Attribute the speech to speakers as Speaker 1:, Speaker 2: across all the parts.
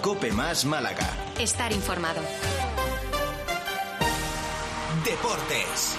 Speaker 1: COPE Más Málaga.
Speaker 2: Estar informado.
Speaker 1: Deportes.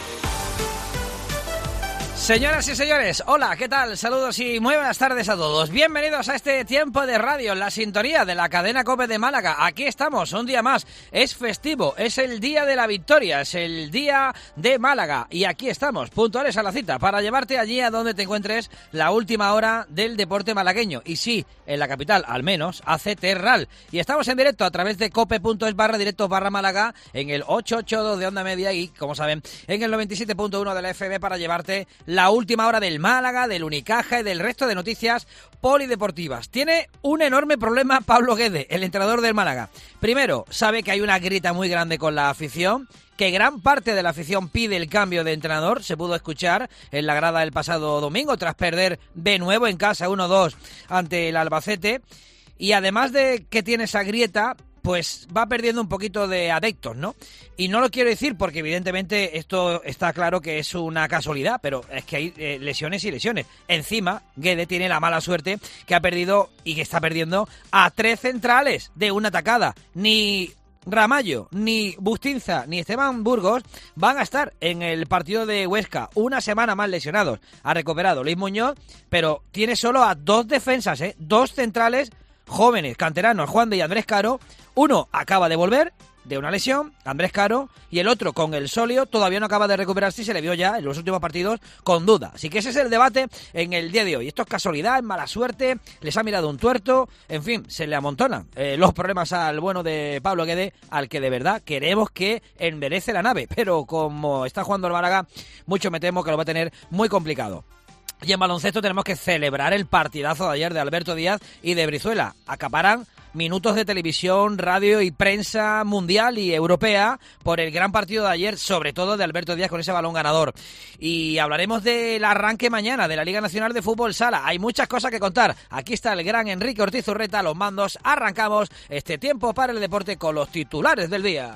Speaker 3: Señoras y señores, hola, ¿qué tal? Saludos y muy buenas tardes a todos. Bienvenidos a este tiempo de radio, la sintonía de la cadena COPE de Málaga. Aquí estamos, un día más. Es festivo, es el día de la victoria, es el día de Málaga. Y aquí estamos, puntuales a la cita, para llevarte allí a donde te encuentres la última hora del deporte malagueño. Y sí, en la capital, al menos, hace Terral. Y estamos en directo a través de cope.es/directos/Málaga, en el 882 de Onda Media y, como saben, en el 97.1 de la FM para llevarte la última hora del Málaga, del Unicaja y del resto de noticias polideportivas. Tiene un enorme problema Pablo Guede, el entrenador del Málaga. Primero, sabe que hay una grita muy grande con la afición, que gran parte de la afición pide el cambio de entrenador. Se pudo escuchar en la grada el pasado domingo tras perder de nuevo en casa 1-2 ante el Albacete. Y además de que tiene esa grieta, pues va perdiendo un poquito de adeptos, ¿no? Y no lo quiero decir porque evidentemente esto está claro que es una casualidad, pero es que hay lesiones y lesiones. Encima, Guede tiene la mala suerte que ha perdido y que está perdiendo a 3 centrales de una tacada. Ni Ramallo, ni Bustinza, ni Esteban Burgos van a estar en el partido de Huesca. Una semana más lesionados. Ha recuperado Luis Muñoz, pero tiene solo a 2 defensas, 2 centrales jóvenes, canteranos, Juan de y Andrés Caro. Uno acaba de volver de una lesión, Andrés Caro, y el otro con el sóleo todavía no acaba de recuperarse y se le vio ya en los últimos partidos con duda. Así que ese es el debate en el día de hoy. Esto es casualidad, es mala suerte, les ha mirado un tuerto, en fin, se le amontonan los problemas al bueno de Pablo Guede, al que de verdad queremos que enderece la nave, pero como está jugando el Málaga, mucho me temo que lo va a tener muy complicado. Y en baloncesto tenemos que celebrar el partidazo de ayer de Alberto Díaz y de Brizuela. Acaparan minutos de televisión, radio y prensa mundial y europea por el gran partido de ayer, sobre todo de Alberto Díaz con ese balón ganador. Y hablaremos del arranque mañana de la Liga Nacional de Fútbol Sala. Hay muchas cosas que contar. Aquí está el gran Enrique Ortiz Urreta a los mandos. Arrancamos este tiempo para el deporte con los titulares del día.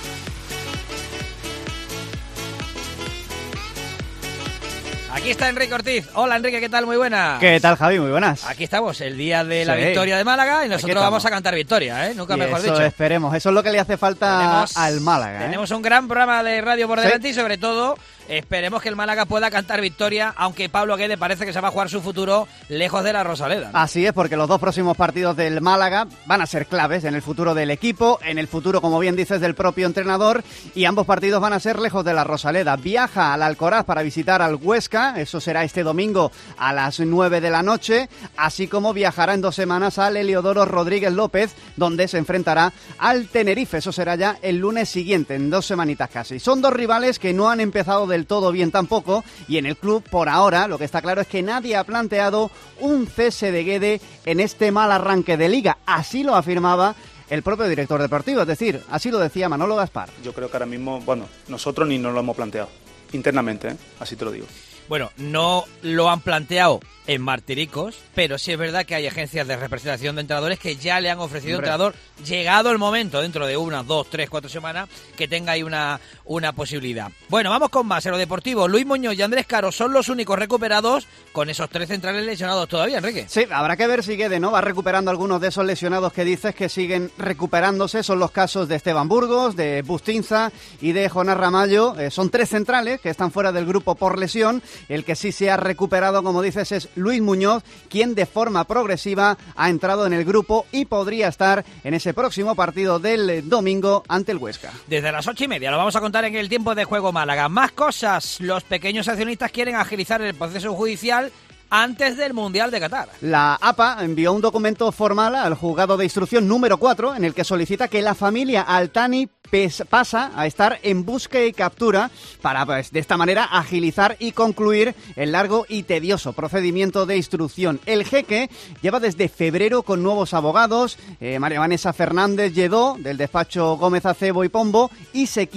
Speaker 3: Aquí está Enrique Ortiz. Hola Enrique, ¿qué tal? Muy buenas.
Speaker 4: ¿Qué tal, Javi? Muy buenas.
Speaker 3: Aquí estamos, el día de la victoria de Málaga y nosotros vamos a cantar victoria, ¿eh? Nunca mejor dicho.
Speaker 4: Esperemos, eso es lo que le hace falta al Málaga.
Speaker 3: Tenemos un gran programa de radio por delante y sobre todo esperemos que el Málaga pueda cantar victoria, aunque Pablo Guede parece que se va a jugar su futuro lejos de la Rosaleda, ¿no?
Speaker 4: Así es, porque los 2 próximos partidos del Málaga van a ser claves en el futuro del equipo, en el futuro, como bien dices, del propio entrenador, y ambos partidos van a ser lejos de la Rosaleda. Viaja al Alcoraz para visitar al Huesca, eso será este domingo a las 9 de la noche, así como viajará en 2 semanas al Heliodoro Rodríguez López, donde se enfrentará al Tenerife. Eso será ya el lunes siguiente, en 2 semanitas casi. Son 2 rivales que no han empezado del todo bien tampoco, y en el club por ahora lo que está claro es que nadie ha planteado un cese de Guede en este mal arranque de liga. Así lo afirmaba el propio director deportivo, es decir, así lo decía Manolo Gaspar.
Speaker 5: Yo creo que ahora mismo, nosotros ni nos lo hemos planteado internamente, así te lo digo.
Speaker 3: Bueno, no lo han planteado en Martiricos, pero sí es verdad que hay agencias de representación de entrenadores que ya le han ofrecido a un entrenador, llegado el momento, dentro de 1, 2, 3, 4 semanas, que tenga ahí una posibilidad. Bueno, vamos con más. En lo deportivo, Luis Muñoz y Andrés Caro son los únicos recuperados con esos 3 centrales lesionados todavía, Enrique.
Speaker 4: Sí, habrá que ver si Guede no va recuperando algunos de esos lesionados que dices que siguen recuperándose. Son los casos de Esteban Burgos, de Bustinza y de Jonás Ramallo. Son 3 centrales que están fuera del grupo por lesión. El que sí se ha recuperado, como dices, es Luis Muñoz, quien de forma progresiva ha entrado en el grupo y podría estar en ese próximo partido del domingo ante el Huesca.
Speaker 3: Desde las 8:30 lo vamos a contar en el tiempo de juego Málaga. Más cosas. Los pequeños accionistas quieren agilizar el proceso judicial antes del Mundial de Qatar.
Speaker 4: La APA envió un documento formal al juzgado de instrucción número 4 en el que solicita que la familia Altani pasa a estar en búsqueda y captura para, de esta manera, agilizar y concluir el largo y tedioso procedimiento de instrucción. El jeque lleva desde febrero con nuevos abogados, María Vanessa Fernández Lledó, del despacho Gómez Acebo y Pombo, y se quiere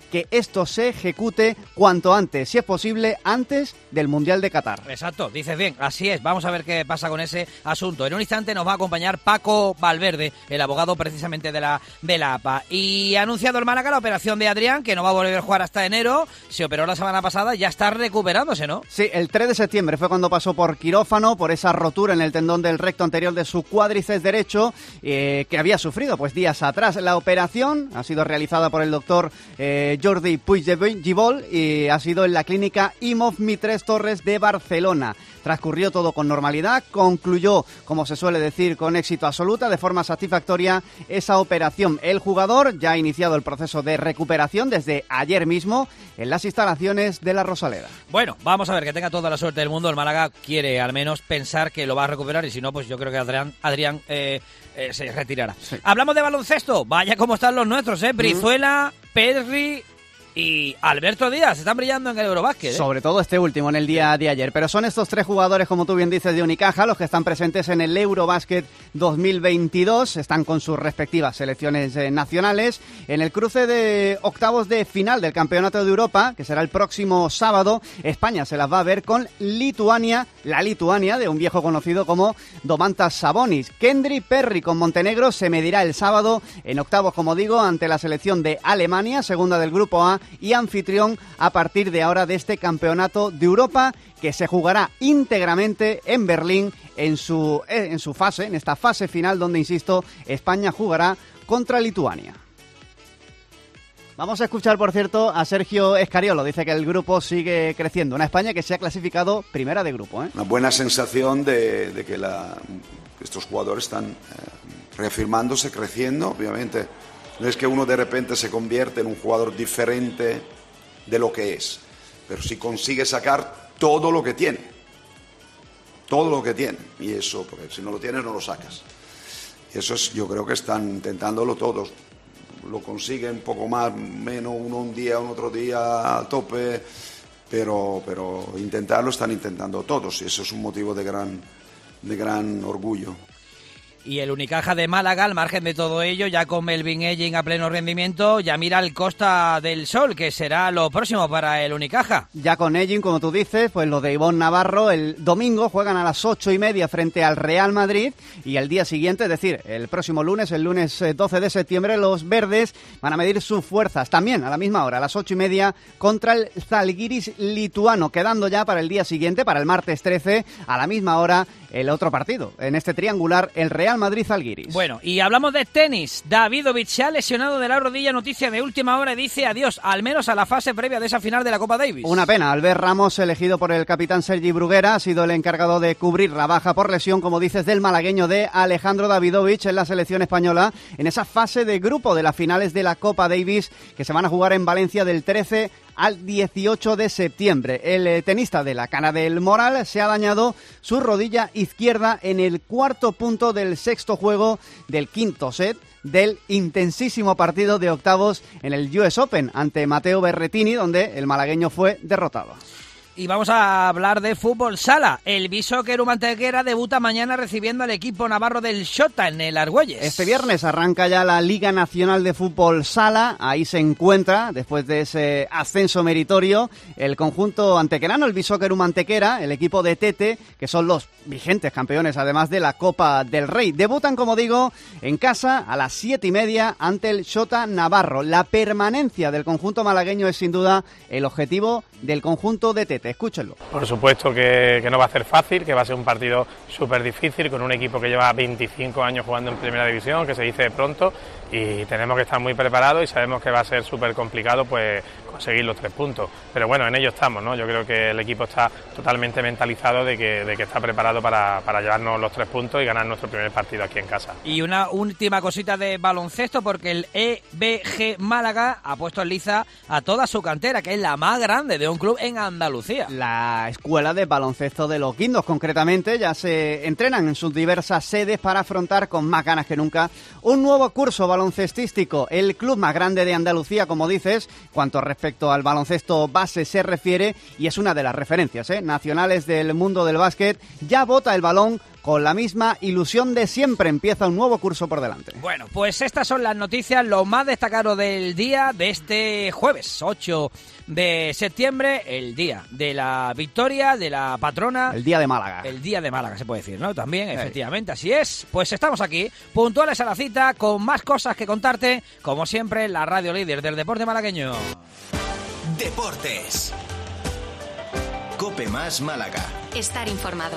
Speaker 4: que esto se ejecute cuanto antes, si es posible, antes del Mundial de Qatar.
Speaker 3: Exacto, dices bien, así es. Vamos a ver qué pasa con ese asunto. En un instante nos va a acompañar Paco Valverde, el abogado precisamente de la APA. Y ha anunciado el Málaga la operación de Adrián, que no va a volver a jugar hasta enero. Se operó la semana pasada, ya está recuperándose, ¿no?
Speaker 4: Sí, el 3 de septiembre fue cuando pasó por quirófano, por esa rotura en el tendón del recto anterior de su cuádriceps derecho, que había sufrido pues días atrás. La operación ha sido realizada por el doctor Jordi Puigdevol y ha sido en la clínica IMOF Mitres Torres de Barcelona. Transcurrió todo con normalidad, concluyó, como se suele decir, con éxito absoluta, de forma satisfactoria esa operación. El jugador ya ha iniciado el proceso de recuperación desde ayer mismo en las instalaciones de la Rosaleda.
Speaker 3: Bueno, vamos a ver, que tenga toda la suerte del mundo. El Málaga quiere al menos pensar que lo va a recuperar y si no, pues yo creo que Adrián se retirará. Sí. Hablamos de baloncesto, vaya cómo están los nuestros, Brizuela, Pedri y Alberto Díaz, están brillando en el Eurobásquet.
Speaker 4: Sobre todo este último en el día de ayer. Pero son estos 3 jugadores, como tú bien dices, de Unicaja, los que están presentes en el Eurobásquet 2022. Están con sus respectivas selecciones nacionales. En el cruce de octavos de final del Campeonato de Europa, que será el próximo sábado, España se las va a ver con Lituania, la Lituania de un viejo conocido como Domantas Sabonis. Kendry Perry con Montenegro se medirá el sábado en octavos, como digo, ante la selección de Alemania, segunda del Grupo A, y anfitrión a partir de ahora de este Campeonato de Europa, que se jugará íntegramente en Berlín en esta fase final, donde, insisto, España jugará contra Lituania. Vamos a escuchar, por cierto, a Sergio Escariolo. Dice que el grupo sigue creciendo. Una España que se ha clasificado primera de grupo.
Speaker 2: Una buena sensación de que estos jugadores están reafirmándose, creciendo, obviamente. No es que uno de repente se convierte en un jugador diferente de lo que es, pero sí consigue sacar todo lo que tiene. Todo lo que tiene. Y eso, porque si no lo tienes, no lo sacas. Y eso es, yo creo que están intentándolo todos. Lo consiguen un poco más, menos, uno un día, un otro día a tope, pero intentarlo están intentando todos. Y eso es un motivo de gran orgullo.
Speaker 3: Y el Unicaja de Málaga, al margen de todo ello, ya con Melvin Ejing a pleno rendimiento, ya mira el Costa del Sol, que será lo próximo para el Unicaja.
Speaker 4: Ya con Ejing, como tú dices, pues los de Ivonne Navarro el domingo juegan a las 8:30 frente al Real Madrid, y el día siguiente, es decir, el próximo lunes, el lunes 12 de septiembre, los verdes van a medir sus fuerzas también a la misma hora, a las 8:30, contra el Zalgiris lituano, quedando ya para el día siguiente, para el martes 13, a la misma hora, el otro partido. En este triangular, el Real Madrid-Zalgiris.
Speaker 3: Bueno, y hablamos de tenis. Davidovich se ha lesionado de la rodilla, noticia de última hora, y dice adiós, al menos a la fase previa de esa final de la Copa Davis.
Speaker 4: Una pena. Albert Ramos, elegido por el capitán Sergi Bruguera, ha sido el encargado de cubrir la baja por lesión, como dices, del malagueño de Alejandro Davidovich en la selección española, en esa fase de grupo de las finales de la Copa Davis, que se van a jugar en Valencia del 13 al 18 de septiembre. El tenista de la Cana del Moral se ha dañado su rodilla izquierda en el cuarto punto del sexto juego del quinto set del intensísimo partido de octavos en el US Open ante Matteo Berrettini, donde el malagueño fue derrotado.
Speaker 3: Y vamos a hablar de fútbol sala. El Bisóqueru Mantequera debuta mañana recibiendo al equipo navarro del Xota en el Argüelles.
Speaker 4: Este viernes arranca ya la Liga Nacional de Fútbol Sala. Ahí se encuentra, después de ese ascenso meritorio, el conjunto antequerano, el Bisóqueru Mantequera, el equipo de Tete, que son los vigentes campeones, además de la Copa del Rey. Debutan, como digo, en casa a las 7:30 ante el Xota Navarro. La permanencia del conjunto malagueño es sin duda el objetivo del conjunto de Tete. Escúchenlo.
Speaker 6: Por supuesto que no va a ser fácil, que va a ser un partido súper difícil con un equipo que lleva 25 años jugando en primera división, que se dice pronto, y tenemos que estar muy preparados y sabemos que va a ser súper complicado pues conseguir los 3 puntos. Pero bueno, en ello estamos, ¿no? Yo creo que el equipo está totalmente mentalizado de que está preparado para llevarnos los 3 puntos y ganar nuestro primer partido aquí en casa.
Speaker 3: Y una última cosita de baloncesto, porque el EBG Málaga ha puesto en liza a toda su cantera, que es la más grande de un club en Andalucía.
Speaker 4: La escuela de baloncesto de Los Guindos, concretamente, ya se entrenan en sus diversas sedes para afrontar con más ganas que nunca un nuevo curso baloncestístico. El club más grande de Andalucía, como dices, cuanto respecto al baloncesto base se refiere, y es una de las referencias nacionales del mundo del básquet. Ya bota el balón con la misma ilusión de siempre. Empieza un nuevo curso por delante.
Speaker 3: Bueno, pues estas son las noticias, lo más destacado del día de este jueves 8 de septiembre, el día de la victoria de la patrona.
Speaker 4: El día de Málaga.
Speaker 3: El día de Málaga se puede decir, ¿no? También, efectivamente, así es. Pues estamos aquí, puntuales a la cita, con más cosas que contarte, como siempre, la radio líder del deporte malagueño.
Speaker 1: Deportes. COPE más Málaga.
Speaker 7: Estar informado.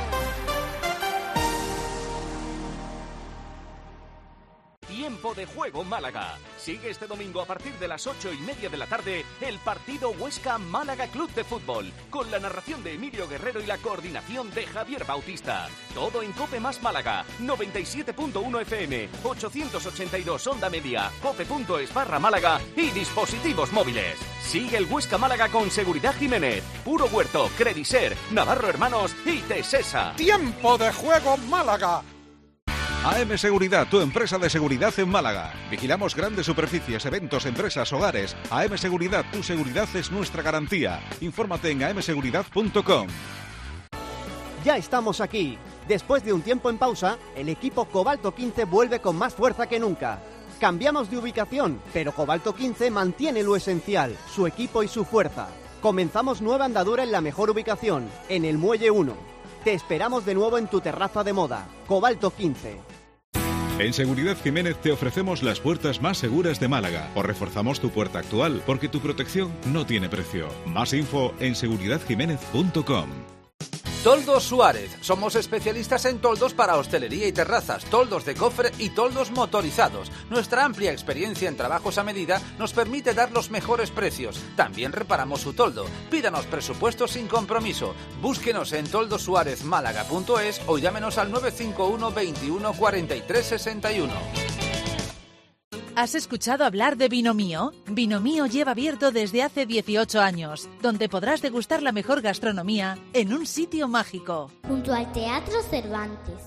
Speaker 8: Tiempo de juego Málaga. Sigue este domingo a partir de las 8:30 de la tarde el partido Huesca-Málaga Club de Fútbol, con la narración de Emilio Guerrero y la coordinación de Javier Bautista. Todo en COPE más Málaga, 97.1 FM, 882 Onda Media, cope.es/Málaga y dispositivos móviles. Sigue el Huesca-Málaga con Seguridad Jiménez, Puro Huerto, Crediser, Navarro Hermanos y Tesesa.
Speaker 9: Tiempo de juego Málaga.
Speaker 10: AM Seguridad, tu empresa de seguridad en Málaga. Vigilamos grandes superficies, eventos, empresas, hogares. AM Seguridad, tu seguridad es nuestra garantía. Infórmate en amseguridad.com.
Speaker 4: Ya estamos aquí. Después de un tiempo en pausa, el equipo Cobalto 15 vuelve con más fuerza que nunca. Cambiamos de ubicación, pero Cobalto 15 mantiene lo esencial, su equipo y su fuerza. Comenzamos nueva andadura en la mejor ubicación, en el Muelle 1. Te esperamos de nuevo en tu terraza de moda, Cobalto 15.
Speaker 10: En Seguridad Jiménez te ofrecemos las puertas más seguras de Málaga. O reforzamos tu puerta actual, porque tu protección no tiene precio. Más info en seguridadjiménez.com.
Speaker 11: Toldos Suárez. Somos especialistas en toldos para hostelería y terrazas, toldos de cofre y toldos motorizados. Nuestra amplia experiencia en trabajos a medida nos permite dar los mejores precios. También reparamos su toldo. Pídanos presupuestos sin compromiso. Búsquenos en toldosuarezmálaga.es o llámenos al 951 21 43 61.
Speaker 12: ¿Has escuchado hablar de Vino Mío? Vino Mío lleva abierto desde hace 18 años, donde podrás degustar la mejor gastronomía en un sitio mágico.
Speaker 13: Junto al Teatro Cervantes.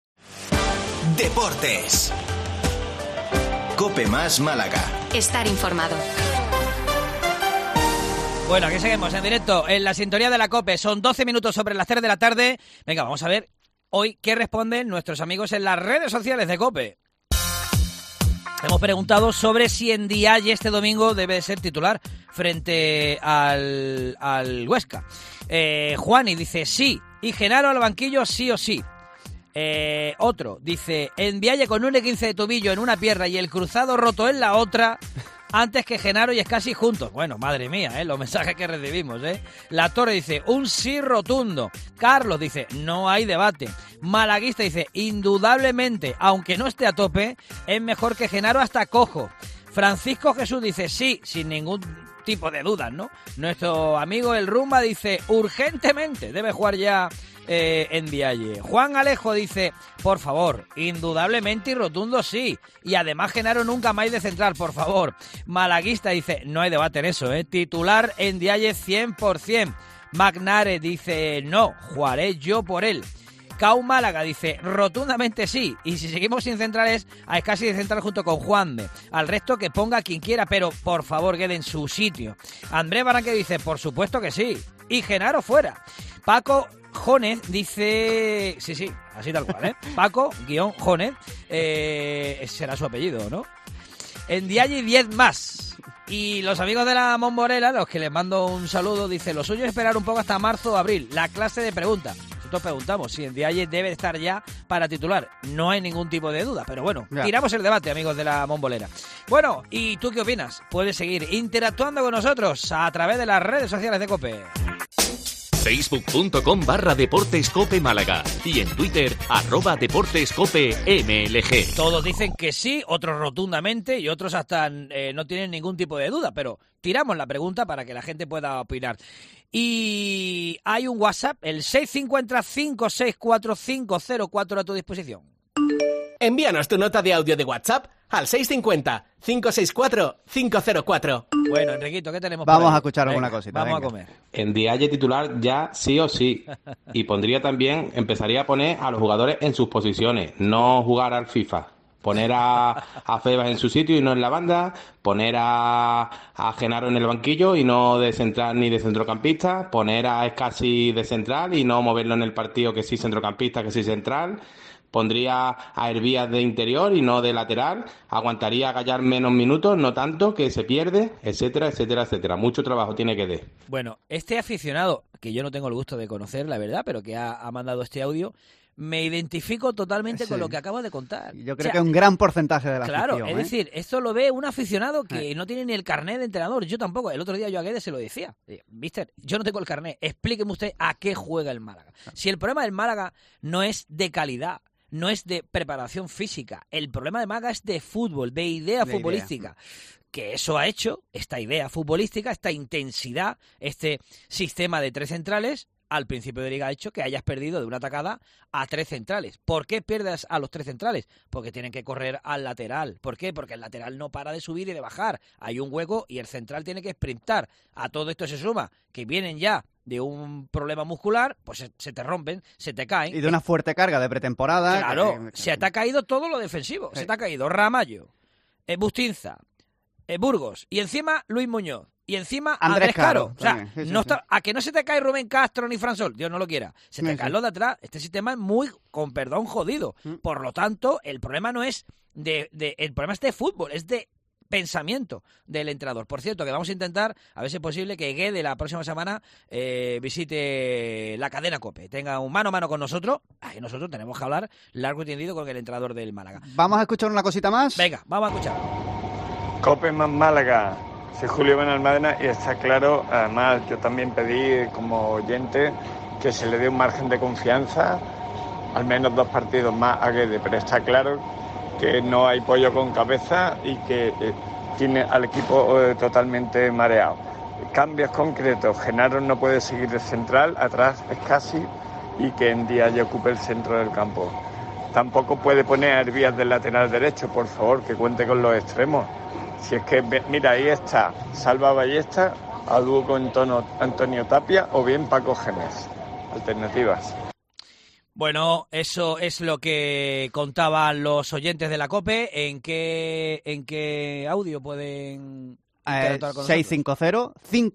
Speaker 1: Deportes. COPE más Málaga.
Speaker 7: Estar informado.
Speaker 3: Bueno, aquí seguimos en directo en la sintonía de la COPE. Son 12 minutos sobre las 3 de la tarde. Venga, vamos a ver hoy qué responden nuestros amigos en las redes sociales de COPE. Hemos preguntado sobre si Ndiaye este domingo debe de ser titular frente al Huesca. Juani dice sí, y Genaro al banquillo sí o sí. Otro dice Ndiaye con un E15 de tobillo en una pierna y el cruzado roto en la otra, antes que Genaro y Escasi juntos. Bueno, madre mía, los mensajes que recibimos, La Torre dice, un sí rotundo. Carlos dice, no hay debate. Malaguista dice, indudablemente, aunque no esté a tope, es mejor que Genaro hasta cojo. Francisco Jesús dice, sí, sin ningún tipo de dudas, ¿no? Nuestro amigo El Rumba dice, urgentemente, debe jugar ya Ndiaye. Juan Alejo dice, por favor, indudablemente y rotundo sí, y además Genaro nunca más de central, por favor. Malaguista dice, no hay debate en eso, titular Ndiaye 100%. Magnare dice, no, jugaré yo por él. Cau Málaga dice, rotundamente sí, y si seguimos sin centrales, a Escasi de central junto con Juande. Al resto que ponga quien quiera, pero por favor quede en su sitio. Andrés Barranque dice, por supuesto que sí, y Genaro fuera. Paco Jónez dice, sí, así tal cual, Paco-Jónez, será su apellido, ¿no? Ndiaye 10 más. Y los amigos de la Momborela, los que les mando un saludo, dice, lo suyo es esperar un poco hasta marzo o abril, la clase de preguntas. Nosotros preguntamos si Ndiaye debe estar ya para titular. No hay ningún tipo de duda, pero bueno, tiramos el debate, amigos de la Mombolera. Bueno, ¿y tú qué opinas? Puedes seguir interactuando con nosotros a través de las redes sociales de COPE.
Speaker 8: Facebook.com/Deportes Málaga y en Twitter @DeportesCopeMLG.
Speaker 3: Todos dicen que sí, otros rotundamente y otros hasta no tienen ningún tipo de duda, pero tiramos la pregunta para que la gente pueda opinar. Y hay un WhatsApp, el 650-564-504 a tu disposición.
Speaker 14: Envíanos tu nota de audio de WhatsApp al 650-564-504.
Speaker 3: Bueno, Enriquito, ¿qué tenemos?
Speaker 4: Vamos a escuchar alguna cosita.
Speaker 3: Vamos a comer.
Speaker 15: Ndiaye titular ya sí o sí. Y empezaría a poner a los jugadores en sus posiciones, no jugar al FIFA. Poner a Febas en su sitio y no en la banda, poner a Genaro en el banquillo y no de central ni de centrocampista, poner a Escasi de central y no moverlo en el partido que sí centrocampista, que sí central, pondría a Hervías de interior y no de lateral, aguantaría a Gallar menos minutos, no tanto, que se pierde, etcétera, etcétera, etcétera. Mucho trabajo tiene que dar.
Speaker 3: Bueno, este aficionado, que yo no tengo el gusto de conocer, la verdad, pero que ha mandado este audio, me identifico totalmente con lo que acabo de contar.
Speaker 4: Yo creo que un gran porcentaje de la
Speaker 3: claro,
Speaker 4: afición.
Speaker 3: Es decir, esto lo ve un aficionado que no tiene ni el carnet de entrenador. Yo tampoco. El otro día yo a Guedes se lo decía. Mister, yo no tengo el carnet. Explíqueme usted a qué juega el Málaga. Si el problema del Málaga no es de calidad, no es de preparación física. El problema de Málaga es de fútbol, de idea futbolística. Que eso ha hecho, esta idea futbolística, esta intensidad, este sistema de 3 centrales, al principio de liga ha hecho que hayas perdido de una atacada a 3 centrales. ¿Por qué pierdes a los 3 centrales? Porque tienen que correr al lateral. ¿Por qué? Porque el lateral no para de subir y de bajar. Hay un hueco y el central tiene que sprintar. A todo esto se suma que vienen ya de un problema muscular, pues se te rompen, se te caen.
Speaker 4: Y de una fuerte carga de pretemporada.
Speaker 3: Claro, se te ha caído todo lo defensivo. Sí. Se te ha caído Ramallo, Bustinza, Burgos y encima Luis Muñoz. Y encima Andrés Caro. O sea, no está, a que no se te cae Rubén Castro ni Fransol, Dios no lo quiera. Se te caen los de atrás. Este sistema es muy, con perdón, jodido. Por lo tanto, el problema no es el problema es de fútbol, es de pensamiento del entrenador. Por cierto, que vamos a intentar, a ver si es posible, que Guede la próxima semana visite la cadena COPE, tenga un mano a mano con nosotros. Y nosotros tenemos que hablar largo y tendido con el entrenador del Málaga.
Speaker 4: ¿Vamos a escuchar una cosita más?
Speaker 3: Venga, vamos a escuchar.
Speaker 16: COPE más Málaga. Soy Julio Benalmádena y está claro, además yo también pedí como oyente que se le dé un margen de confianza, al menos 2 partidos más a Guede, pero está claro que no hay pollo con cabeza y que tiene al equipo totalmente mareado. Cambios concretos, Genaro no puede seguir de central, atrás es casi, y que en día ya ocupe el centro del campo. Tampoco puede poner a Hervías del lateral derecho, por favor, que cuente con los extremos. Si es que, mira, ahí está Salva Ballesta, a dúo con Antonio Tapia o bien Paco Gémez. Alternativas.
Speaker 3: Bueno, eso es lo que contaban los oyentes de la COPE. ¿En qué audio pueden interactuar con nosotros?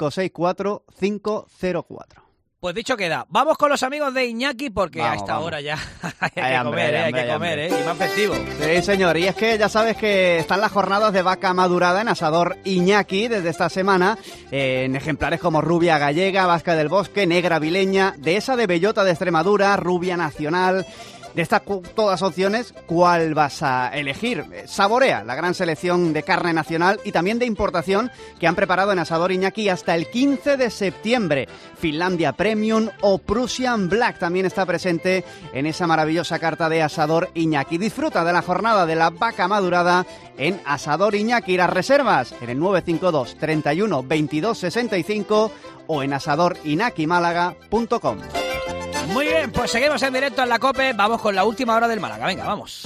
Speaker 4: 650-564-504.
Speaker 3: Pues dicho queda, vamos con los amigos de Iñaki porque a esta hora ya hay que comer, y más festivo.
Speaker 4: Sí, señor, y es que ya sabes que están las jornadas de vaca madurada en Asador Iñaki desde esta semana, en ejemplares como rubia gallega, vasca del bosque, negra vileña, dehesa de bellota de Extremadura, rubia nacional. De estas todas opciones, ¿cuál vas a elegir? Saborea la gran selección de carne nacional y también de importación que han preparado en Asador Iñaki hasta el 15 de septiembre. Finlandia Premium o Prussian Black también está presente en esa maravillosa carta de Asador Iñaki. Disfruta de la jornada de la vaca madurada en Asador Iñaki. Las reservas en el 952 31 22 65 o en asadoriñakimálaga.com.
Speaker 3: Muy bien, pues seguimos en directo en la COPE. Vamos con la última hora del Málaga. Venga, vamos.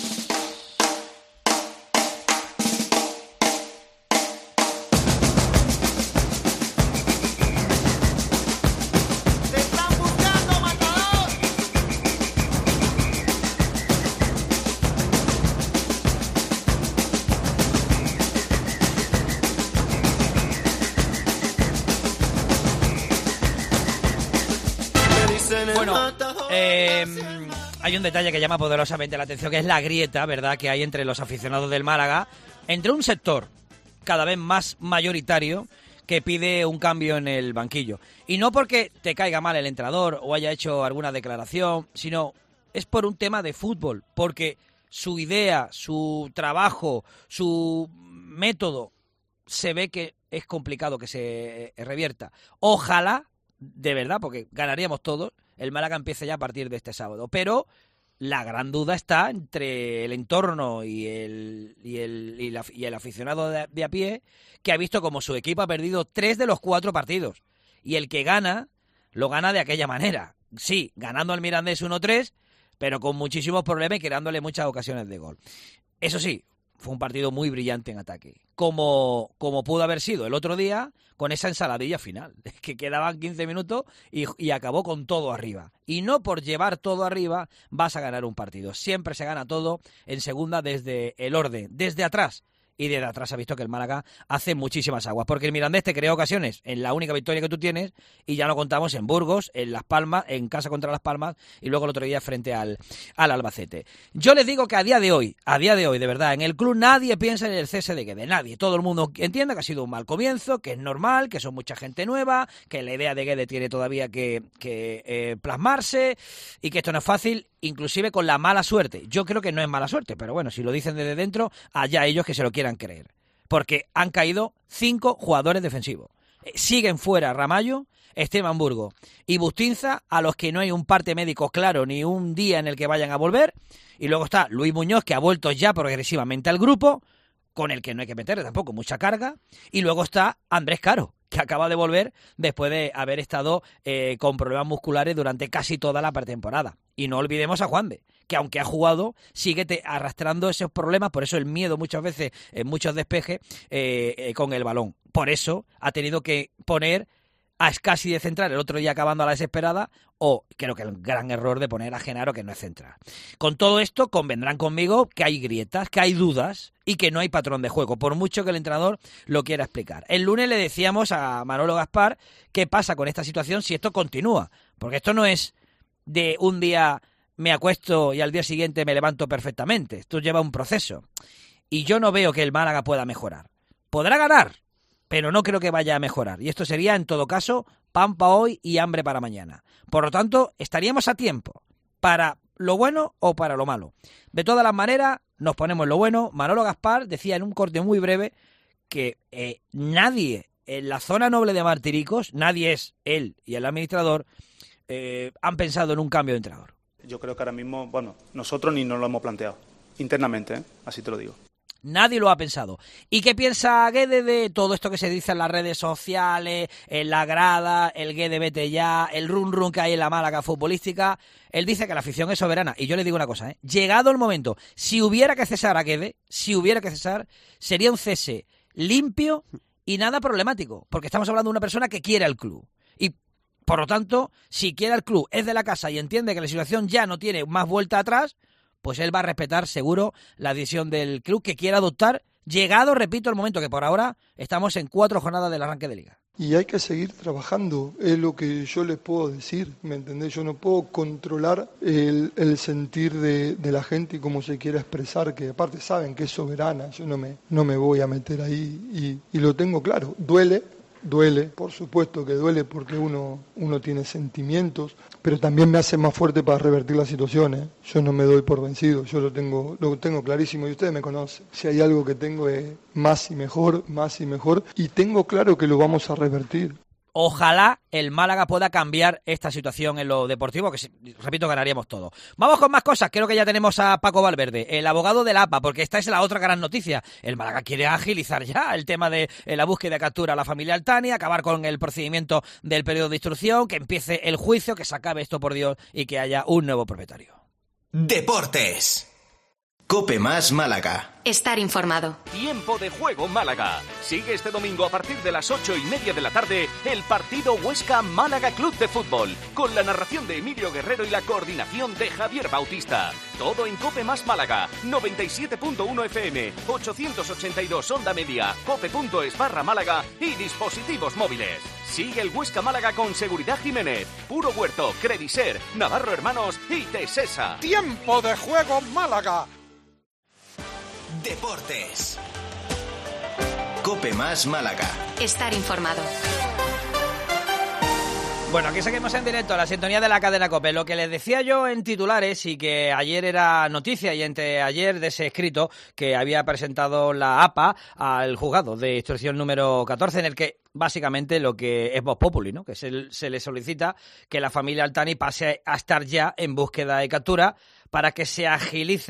Speaker 3: Hay un detalle que llama poderosamente la atención, que es la grieta, ¿verdad?, que hay entre los aficionados del Málaga, entre un sector cada vez más mayoritario que pide un cambio en el banquillo. Y no porque te caiga mal el entrenador o haya hecho alguna declaración, sino es por un tema de fútbol, porque su idea, su trabajo, su método, se ve que es complicado que se revierta. Ojalá, de verdad, porque ganaríamos todos, el Málaga empieza ya a partir de este sábado. Pero la gran duda está entre el entorno y el aficionado de a pie, que ha visto como su equipo ha perdido 3 de los 4 partidos. Y el que gana, lo gana de aquella manera. Sí, ganando al Mirandés 1-3, pero con muchísimos problemas y creándole muchas ocasiones de gol. Eso sí, fue un partido muy brillante en ataque. Como pudo haber sido el otro día con esa ensaladilla final, que quedaban 15 minutos y acabó con todo arriba. Y no por llevar todo arriba vas a ganar un partido. Siempre se gana todo en segunda desde el orden, desde atrás. Y desde atrás ha visto que el Málaga hace muchísimas aguas, porque el Mirandés te creó ocasiones en la única victoria que tú tienes, y ya lo contamos en Burgos, en Las Palmas, en casa contra Las Palmas, y luego el otro día frente al Albacete. Yo les digo que a día de hoy, de verdad, en el club nadie piensa en el cese de Guede, nadie. Todo el mundo entiende que ha sido un mal comienzo, que es normal, que son mucha gente nueva, que la idea de Guede tiene todavía que plasmarse, y que esto no es fácil, inclusive con la mala suerte. Yo creo que no es mala suerte, pero bueno, si lo dicen desde dentro, allá ellos que se lo quieran creer, porque han caído 5 jugadores defensivos. Siguen fuera Ramallo, Esteban Burgos y Bustinza, a los que no hay un parte médico claro ni un día en el que vayan a volver, y luego está Luis Muñoz, que ha vuelto ya progresivamente al grupo, con el que no hay que meterle tampoco mucha carga, y luego está Andrés Caro, que acaba de volver después de haber estado con problemas musculares durante casi toda la pretemporada. Y no olvidemos a Juande, que aunque ha jugado, sigue arrastrando esos problemas, por eso el miedo muchas veces en muchos despejes con el balón. Por eso ha tenido que poner a Escasi de central el otro día acabando a la desesperada, o creo que el gran error de poner a Genaro, que no es central. Con todo esto convendrán conmigo que hay grietas, que hay dudas y que no hay patrón de juego, por mucho que el entrenador lo quiera explicar. El lunes le decíamos a Manolo Gaspar qué pasa con esta situación si esto continúa, porque esto no es de un día me acuesto y al día siguiente me levanto perfectamente. Esto lleva un proceso y yo no veo que el Málaga pueda mejorar. Podrá ganar, pero no creo que vaya a mejorar. Y esto sería, en todo caso, pan para hoy y hambre para mañana. Por lo tanto, estaríamos a tiempo para lo bueno o para lo malo. De todas las maneras, nos ponemos en lo bueno. Manolo Gaspar decía en un corte muy breve que nadie en la zona noble de Martiricos, nadie es él y el administrador, han pensado en un cambio de entrenador.
Speaker 5: Yo creo que ahora mismo, nosotros ni nos lo hemos planteado. Internamente, así te lo digo.
Speaker 3: Nadie lo ha pensado. ¿Y qué piensa Guede de todo esto que se dice en las redes sociales, en la grada, el Guede vete ya, el run que hay en la Málaga futbolística? Él dice que la afición es soberana. Y yo le digo una cosa, llegado el momento, si hubiera que cesar a Guede, sería un cese limpio y nada problemático, porque estamos hablando de una persona que quiere al club. Y por lo tanto, si quiere al club, es de la casa y entiende que la situación ya no tiene más vuelta atrás, pues él va a respetar seguro la decisión del club que quiera adoptar, llegado, repito, el momento, que por ahora estamos en 4 jornadas del arranque de liga.
Speaker 17: Y hay que seguir trabajando, es lo que yo les puedo decir, ¿me entendés? Yo no puedo controlar el sentir de la gente y cómo se quiera expresar, que aparte saben que es soberana, yo no me voy a meter ahí y lo tengo claro. Duele, por supuesto que duele porque uno tiene sentimientos, pero también me hace más fuerte para revertir las situaciones. Yo no me doy por vencido, yo lo tengo clarísimo y ustedes me conocen. Si hay algo que tengo es más y mejor, y tengo claro que lo vamos a revertir.
Speaker 3: Ojalá el Málaga pueda cambiar esta situación en lo deportivo, que repito, ganaríamos todo. Vamos con más cosas. Creo que ya tenemos a Paco Valverde, el abogado de la APA, porque esta es la otra gran noticia. El Málaga quiere agilizar ya el tema de la búsqueda de captura a la familia Altani, acabar con el procedimiento del periodo de instrucción, que empiece el juicio, que se acabe esto por Dios y que haya un nuevo propietario.
Speaker 1: Deportes. Cope Más Málaga.
Speaker 7: Estar informado.
Speaker 8: Tiempo de juego Málaga. Sigue este domingo a partir de las 8:30 de la tarde el partido Huesca Málaga Club de Fútbol, con la narración de Emilio Guerrero y la coordinación de Javier Bautista. Todo en Cope Más Málaga, 97.1 FM, 882 onda media, cope.es/Málaga y dispositivos móviles. Sigue el Huesca Málaga con Seguridad Jiménez, Puro Huerto, Crediser, Navarro Hermanos y Tesesa.
Speaker 9: Tiempo de juego Málaga.
Speaker 1: Deportes. Cope Más Málaga.
Speaker 7: Estar informado.
Speaker 3: Bueno, aquí seguimos en directo la sintonía de la cadena COPE. Lo que les decía yo en titulares y que ayer era noticia y ayer de ese escrito que había presentado la APA al juzgado de instrucción número 14, en el que básicamente lo que es Vox Populi, ¿no? Que se le solicita que la familia Altani pase a estar ya en búsqueda de captura para que se agilice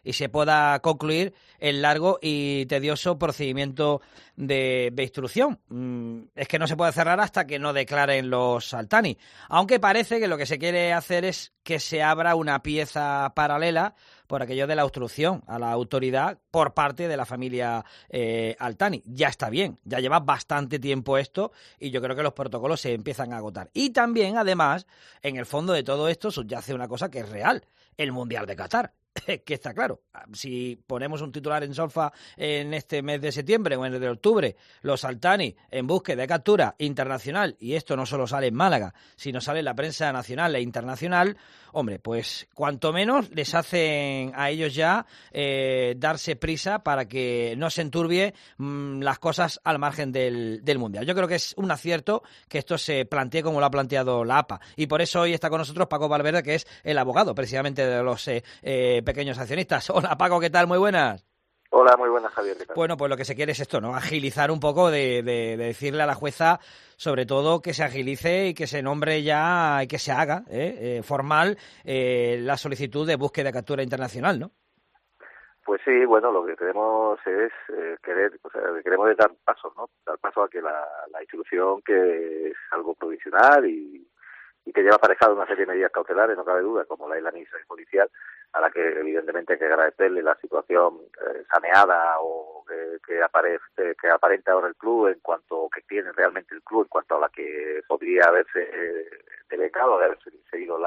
Speaker 3: y se pueda concluir el largo y tedioso procedimiento de instrucción. Es que no se puede cerrar hasta que no declaren los Altani, aunque parece que lo que se quiere hacer es que se abra una pieza paralela por aquello de la obstrucción a la autoridad por parte de la familia Altani. Ya está bien, ya lleva bastante tiempo esto y yo creo que los protocolos se empiezan a agotar. Y también, además, en el fondo de todo esto subyace una cosa que es real, el Mundial de Qatar. Que está claro, si ponemos un titular en Solfa en este mes de septiembre o en el de octubre, los Altani en búsqueda de captura internacional, y esto no solo sale en Málaga, sino sale en la prensa nacional e internacional, hombre, pues cuanto menos les hacen a ellos ya darse prisa para que no se enturbie las cosas al margen del Mundial. Yo creo que es un acierto que esto se plantee como lo ha planteado la APA, y por eso hoy está con nosotros Paco Valverde, que es el abogado precisamente de los pequeños accionistas. Hola Paco, ¿qué tal? Muy buenas.
Speaker 18: Hola, muy buenas, Javier. ¿Qué tal?
Speaker 3: Bueno, pues lo que se quiere es esto, ¿no? Agilizar un poco, de decirle a la jueza, sobre todo, que se agilice y que se nombre ya y que se haga formal la solicitud de búsqueda de captura internacional, ¿no?
Speaker 18: Pues sí, bueno, lo que queremos es queremos dar pasos, ¿no? Dar paso a que la institución, que es algo provisional y que lleva aparejado una serie de medidas cautelares, no cabe duda, como la administración policial, a la que evidentemente hay que agradecerle la situación saneada o que aparenta ahora el club, en cuanto que tiene realmente el club, en cuanto a la que podría haberse devengado de haberse seguido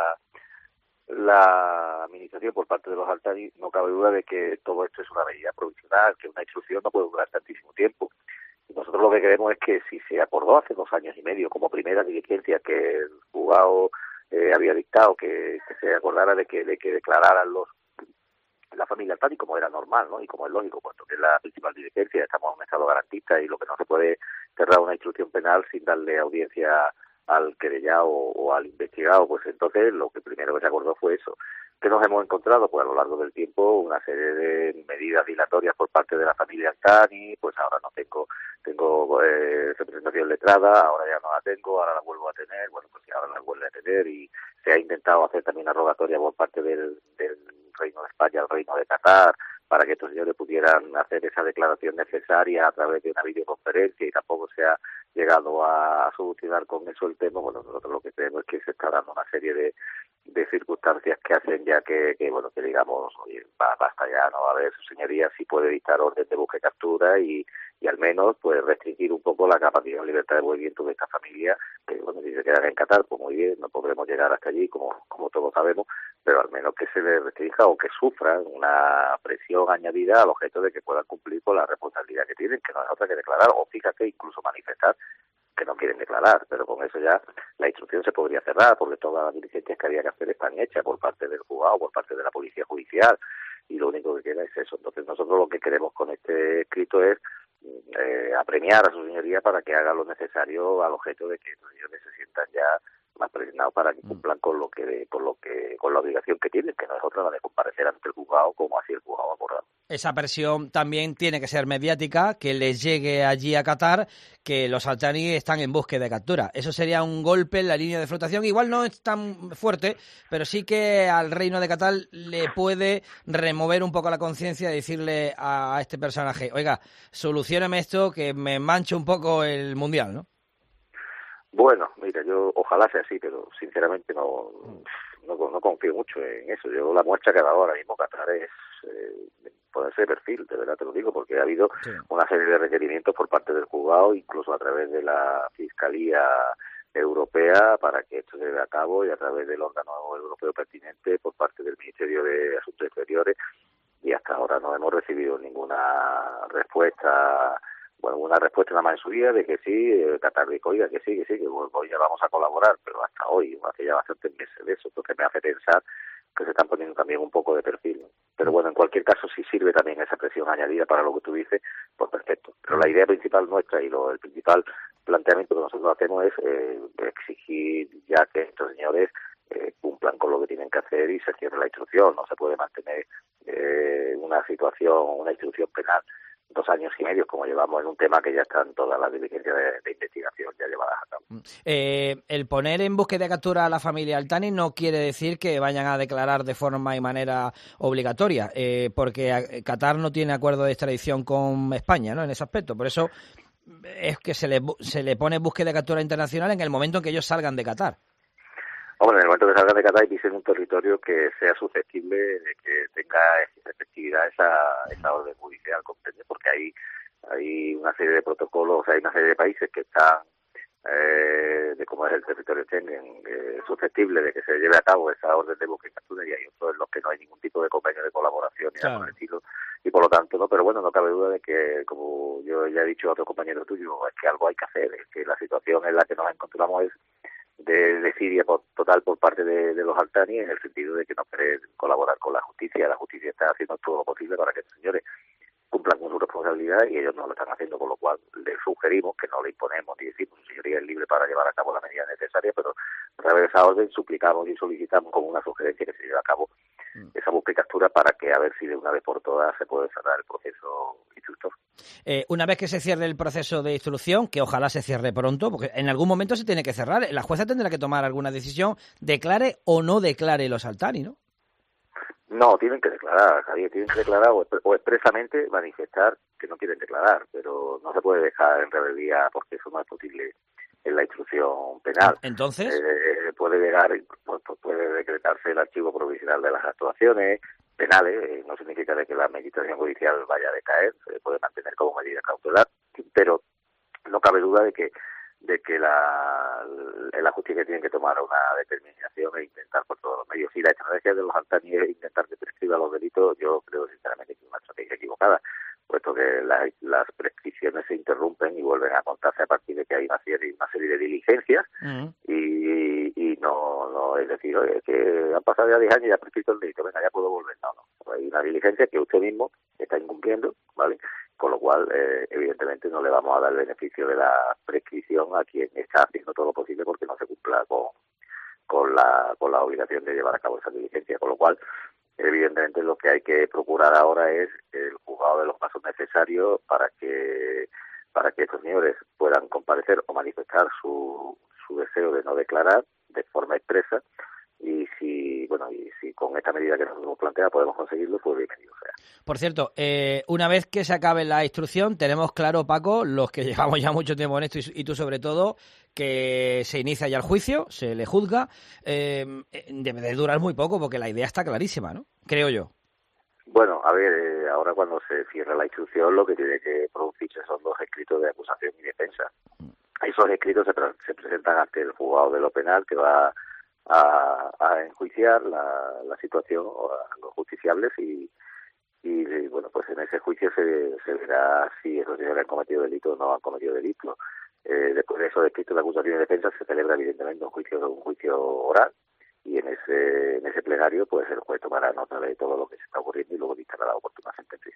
Speaker 18: la administración por parte de los Altani. No cabe duda de que todo esto es una medida provisional, que una instrucción no puede durar tantísimo tiempo. Nosotros lo que queremos es que, si se acordó hace 2 años y medio como primera diligencia que el juzgado había dictado, que se acordara de que declararan la familia Altani, como era normal, ¿no? Y como es lógico, puesto que es la principal diligencia, estamos en un estado garantista y lo que no se puede cerrar una instrucción penal sin darle audiencia al querellado o al investigado. Pues entonces lo que primero que se acordó fue eso. ¿Qué nos hemos encontrado? Pues a lo largo del tiempo una serie de medidas dilatorias por parte de la familia Altani. Pues ahora no tengo representación letrada, ahora ya no la tengo, ahora la vuelvo a tener, bueno, pues ahora la vuelvo a tener, y se ha intentado hacer también una rogatoria por parte del Reino de España al Reino de Qatar para que estos señores pudieran hacer esa declaración necesaria a través de una videoconferencia, y tampoco se ha llegado a solucionar con eso el tema. Bueno, nosotros lo que creemos es que se está dando una serie de circunstancias que hacen ya que digamos, oye, basta ya, ¿no? A ver, su señoría, si puede dictar orden de búsqueda y captura y al menos pues restringir un poco la capacidad de libertad de movimiento de esta familia, que bueno, si se quedan en Qatar, pues muy bien, no podremos llegar hasta allí, como todos sabemos, pero al menos que se les restrinja o que sufran una presión añadida al objeto de que puedan cumplir con la responsabilidad que tienen, que no es otra que declarar, o fíjate, incluso manifestar que no quieren declarar, pero con eso ya la instrucción se podría cerrar, porque todas las diligencias que había que hacer están hechas por parte del juzgado, por parte de la policía judicial, y lo único que queda es eso. Entonces nosotros lo que queremos con este escrito es apremiar a su señoría para que haga lo necesario al objeto de que los señores se sientan ya más presionados para que cumplan con la obligación que tienen, que no es otra la de comparecer ante el juzgado, como así el juzgado ha acordado.
Speaker 3: Esa presión también tiene que ser mediática, que les llegue allí a Qatar que los Altani están en búsqueda de captura. Eso sería un golpe en la línea de flotación. Igual no es tan fuerte, pero sí que al Reino de Qatar le puede remover un poco la conciencia y decirle a este personaje, oiga, solucióname esto, que me mancho un poco el Mundial, ¿no?
Speaker 18: Bueno, mira, yo ojalá sea así, pero sinceramente no confío mucho en eso. Yo la muestra que ha dado ahora mismo Qatar es ponerse de perfil, de verdad te lo digo, porque ha habido una serie de requerimientos por parte del juzgado, incluso a través de la Fiscalía Europea, para que esto se lleve a cabo, y a través del órgano europeo pertinente por parte del Ministerio de Asuntos Exteriores, y hasta ahora no hemos recibido ninguna respuesta. Bueno, una respuesta nada más en su día de que sí, Qatar dijo, oiga, que sí, que ya vamos a colaborar, pero hasta hoy, hace ya bastantes meses de eso, entonces me hace pensar que se están poniendo también un poco de perfil, ¿no? Pero bueno, en cualquier caso, si sirve también esa presión añadida para lo que tú dices, pues perfecto. Pero la idea principal nuestra y el principal planteamiento que nosotros hacemos es exigir ya que estos señores cumplan con lo que tienen que hacer y se cierre la instrucción. No se puede mantener una instrucción penal 2 años y medio, como llevamos en un tema que ya están todas las diligencias de investigación ya llevadas a cabo.
Speaker 3: El poner en búsqueda de captura a la familia Altani no quiere decir que vayan a declarar de forma y manera obligatoria, porque Qatar no tiene acuerdo de extradición con España, ¿no?, en ese aspecto. Por eso es que se le pone búsqueda de captura internacional en el momento en que ellos salgan de Qatar.
Speaker 18: Hombre, en el momento que salgan de Qatar y pisen un territorio que sea susceptible de que tenga efectividad esa orden judicial, ¿comprende? Porque hay una serie de protocolos, hay una serie de países que están, de cómo es el territorio Schengen, susceptible de que se lleve a cabo esa orden de búsqueda y captura, y hay otros en los que no hay ningún tipo de convenio de colaboración ni nada por el estilo, y por lo tanto, ¿no? Pero bueno, no cabe duda de que, como yo ya he dicho a otro compañero tuyo, es que algo hay que hacer, es que la situación en la que nos encontramos es de desidia total por parte de los Altani, en el sentido de que no quieren colaborar con la justicia. La justicia está haciendo todo lo posible para que estos señores cumplan con su responsabilidad y ellos no lo están haciendo, con lo cual les sugerimos, que no le imponemos ni decimos, su señoría es libre para llevar a cabo la medida necesaria, pero a través de esa orden suplicamos y solicitamos como una sugerencia que se lleve a cabo esa búsqueda y captura para que a ver si de una vez por todas se puede cerrar el proceso instructor.
Speaker 3: Una vez que se cierre el proceso de instrucción, que ojalá se cierre pronto, porque en algún momento se tiene que cerrar, la jueza tendrá que tomar alguna decisión, declare o no declare los Altani, ¿no?
Speaker 18: No, tienen que declarar, Javier, tienen que declarar o expresamente manifestar que no quieren declarar, pero no se puede dejar en rebeldía porque eso no es posible en la instrucción penal.
Speaker 3: Entonces,
Speaker 18: puede llegar, puede decretarse el archivo provisional de las actuaciones penales, no significa de que la administración judicial vaya a decaer, se puede mantener como medida cautelar, pero no cabe duda de que la justicia tiene que tomar una determinación e intentar por todos los medios. Si la estrategia de los Altani es intentar que prescriba los delitos, yo creo sinceramente que es una estrategia equivocada, puesto que las prescripciones se interrumpen y vuelven a contarse a partir de que hay una serie de diligencias y no es decir, oye, que han pasado ya 10 años y ya ha prescrito el delito, venga, ya puedo volver. No. Hay una diligencia que usted mismo está incumpliendo, ¿vale? Con lo cual, evidentemente, no le vamos a dar el beneficio de la prescripción a quien está haciendo todo lo posible porque no se cumpla con la obligación de llevar a cabo esa diligencia. Con lo cual, evidentemente, lo que hay que procurar ahora es el juzgado de los pasos necesarios para que estos señores puedan comparecer o manifestar su deseo de no declarar de forma expresa, y si con esta medida que nos hemos planteado podemos conseguirlo, pues bienvenido sea.
Speaker 3: Por cierto, una vez que se acabe la instrucción, tenemos claro, Paco, los que llevamos ya mucho tiempo en esto y tú sobre todo, que se inicia ya el juicio, se le juzga, debe de durar muy poco porque la idea está clarísima, ¿no? Creo yo.
Speaker 18: Bueno, a ver, ahora cuando se cierra la instrucción lo que tiene que producirse son los escritos de acusación y defensa. Esos escritos se presentan ante el juzgado de lo penal, que va a enjuiciar la situación a los justiciables y bueno, pues en ese juicio se verá si esos señores han cometido delito o no han cometido delito. Después de esos escritos de acusación y defensa se celebra evidentemente un juicio oral, y en ese plenario pues el juez tomará nota de todo lo que se está ocurriendo y luego dictará la oportuna sentencia.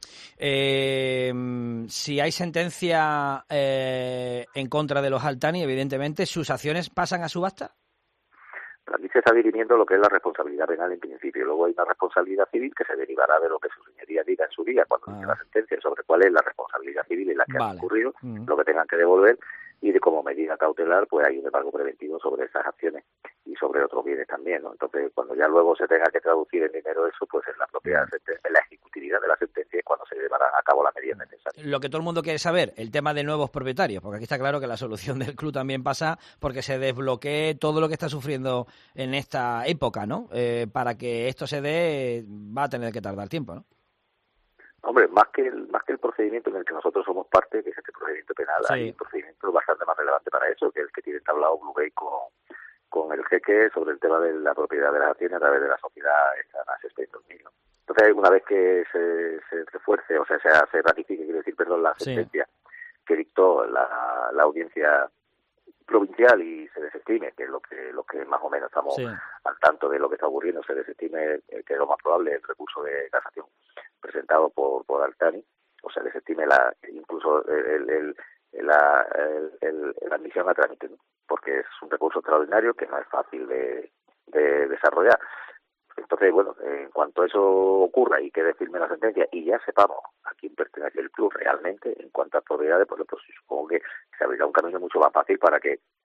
Speaker 3: Si hay sentencia en contra de los Altani, evidentemente sus acciones pasan a subasta.
Speaker 18: Aquí se está dirimiendo lo que es la responsabilidad penal en principio. Luego hay una responsabilidad civil que se derivará de lo que su señoría diga en su día cuando diga la sentencia sobre cuál es la responsabilidad civil en la que ha ocurrido, lo que tengan que devolver, y de como medida cautelar pues hay un embargo preventivo sobre esas acciones y sobre otros bienes también, ¿no? Entonces, cuando ya luego se tenga que traducir en dinero eso, pues es la propia la ejecutividad de la sentencia es cuando se llevará a cabo la medida necesaria.
Speaker 3: Lo que todo el mundo quiere saber, el tema de nuevos propietarios, porque aquí está claro que la solución del club también pasa porque se desbloquee todo lo que está sufriendo en esta época, ¿no? Para que esto se dé va a tener que tardar tiempo, ¿no?
Speaker 18: Hombre, más que el procedimiento en el que nosotros somos parte, que es este procedimiento penal, hay un procedimiento bastante más relevante para eso, que es el que tiene entablado Blue Bay con el jeque sobre el tema de la propiedad de las acciones a través de la sociedad Spring 2000, ¿no? Entonces, una vez que se refuerce, o sea, se ratifique, quiero decir, la sentencia que dictó la audiencia provincial y se desestime, que es lo que más o menos estamos al tanto de lo que está ocurriendo, se desestime, que es lo más probable, el recurso de casación presentado por Altani, o sea, desestime incluso la admisión a trámite, ¿no? Porque es un recurso extraordinario que no es fácil de desarrollar. Entonces, bueno, en cuanto eso ocurra y quede firme la sentencia y ya sepamos a quién pertenece el club realmente en cuanto a propiedades, pues supongo que se abrirá un camino mucho más fácil para que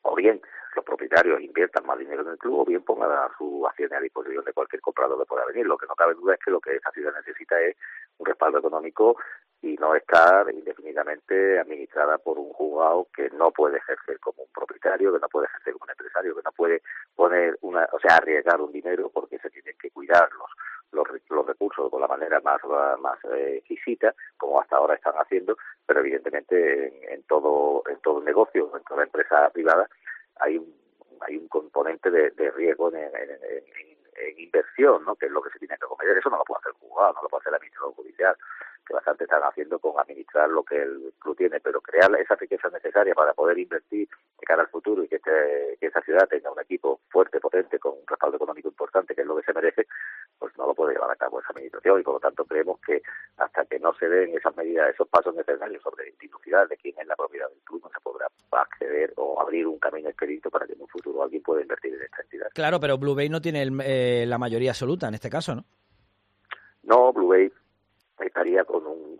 Speaker 18: o bien los propietarios inviertan más dinero en el club, o bien pongan sus acciones a disposición de cualquier comprador que pueda venir. Lo que no cabe duda es que lo que esta ciudad necesita es un respaldo económico y no estar indefinidamente administrada por un juzgado que no puede ejercer como un propietario, que no puede ejercer como un empresario, que no puede poner arriesgar un dinero, porque se tienen que cuidar los recursos con la manera más exquisita, como hasta ahora están haciendo, pero evidentemente en todo negocio, en toda empresa privada, hay un componente de riesgo en inversión, ¿no? Que es lo que se tiene que acometer. Eso no lo puede hacer el juzgado, no lo puede hacer el administrador judicial, que bastante están haciendo con administrar lo que el club tiene, pero crear esa riqueza necesaria para poder invertir de cara al futuro y que esa ciudad tenga un equipo fuerte, potente, con un respaldo económico importante, que es lo que se merece, pues no lo puede llevar a cabo esa administración, y por lo tanto creemos que hasta que no se den esas medidas, esos pasos necesarios sobre la institucionalidad de quién es la propiedad del club, no se podrá acceder o abrir un camino expedito para que en un futuro alguien pueda invertir en esta entidad.
Speaker 3: Claro, pero Blue Bay no tiene la mayoría absoluta en este caso, ¿no?
Speaker 18: No, Blue Bay estaría con un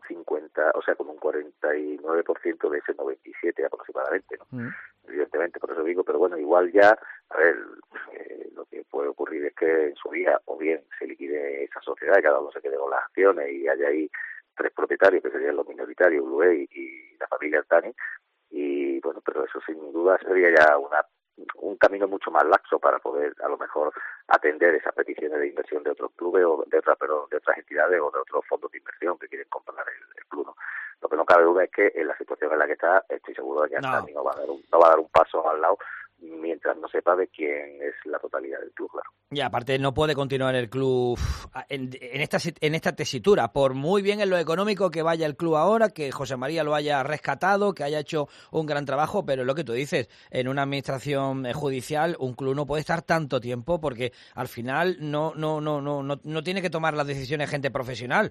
Speaker 18: 49% de ese 97 aproximadamente, ¿no? Evidentemente, por eso digo, pero bueno, igual ya, a ver, lo que puede ocurrir es que en su día, o bien se liquide esa sociedad y cada uno se quede con las acciones y haya ahí 3 propietarios, que serían los minoritarios, Blue Bay y la familia Altani, y bueno, pero eso sin duda sería ya un camino mucho más laxo para poder a lo mejor atender esas peticiones de inversión de otros clubes o de otras entidades o de otros fondos de inversión que quieren comprar el club, ¿no? Lo que no cabe duda es que en la situación en la que está, estoy seguro de que Altani no va a dar un paso al lado mientras no sepa de quién es la totalidad del club, claro.
Speaker 3: Y aparte no puede continuar el club en esta tesitura, por muy bien en lo económico que vaya el club ahora, que José María lo haya rescatado, que haya hecho un gran trabajo, pero lo que tú dices, en una administración judicial un club no puede estar tanto tiempo, porque al final no tiene que tomar las decisiones gente profesional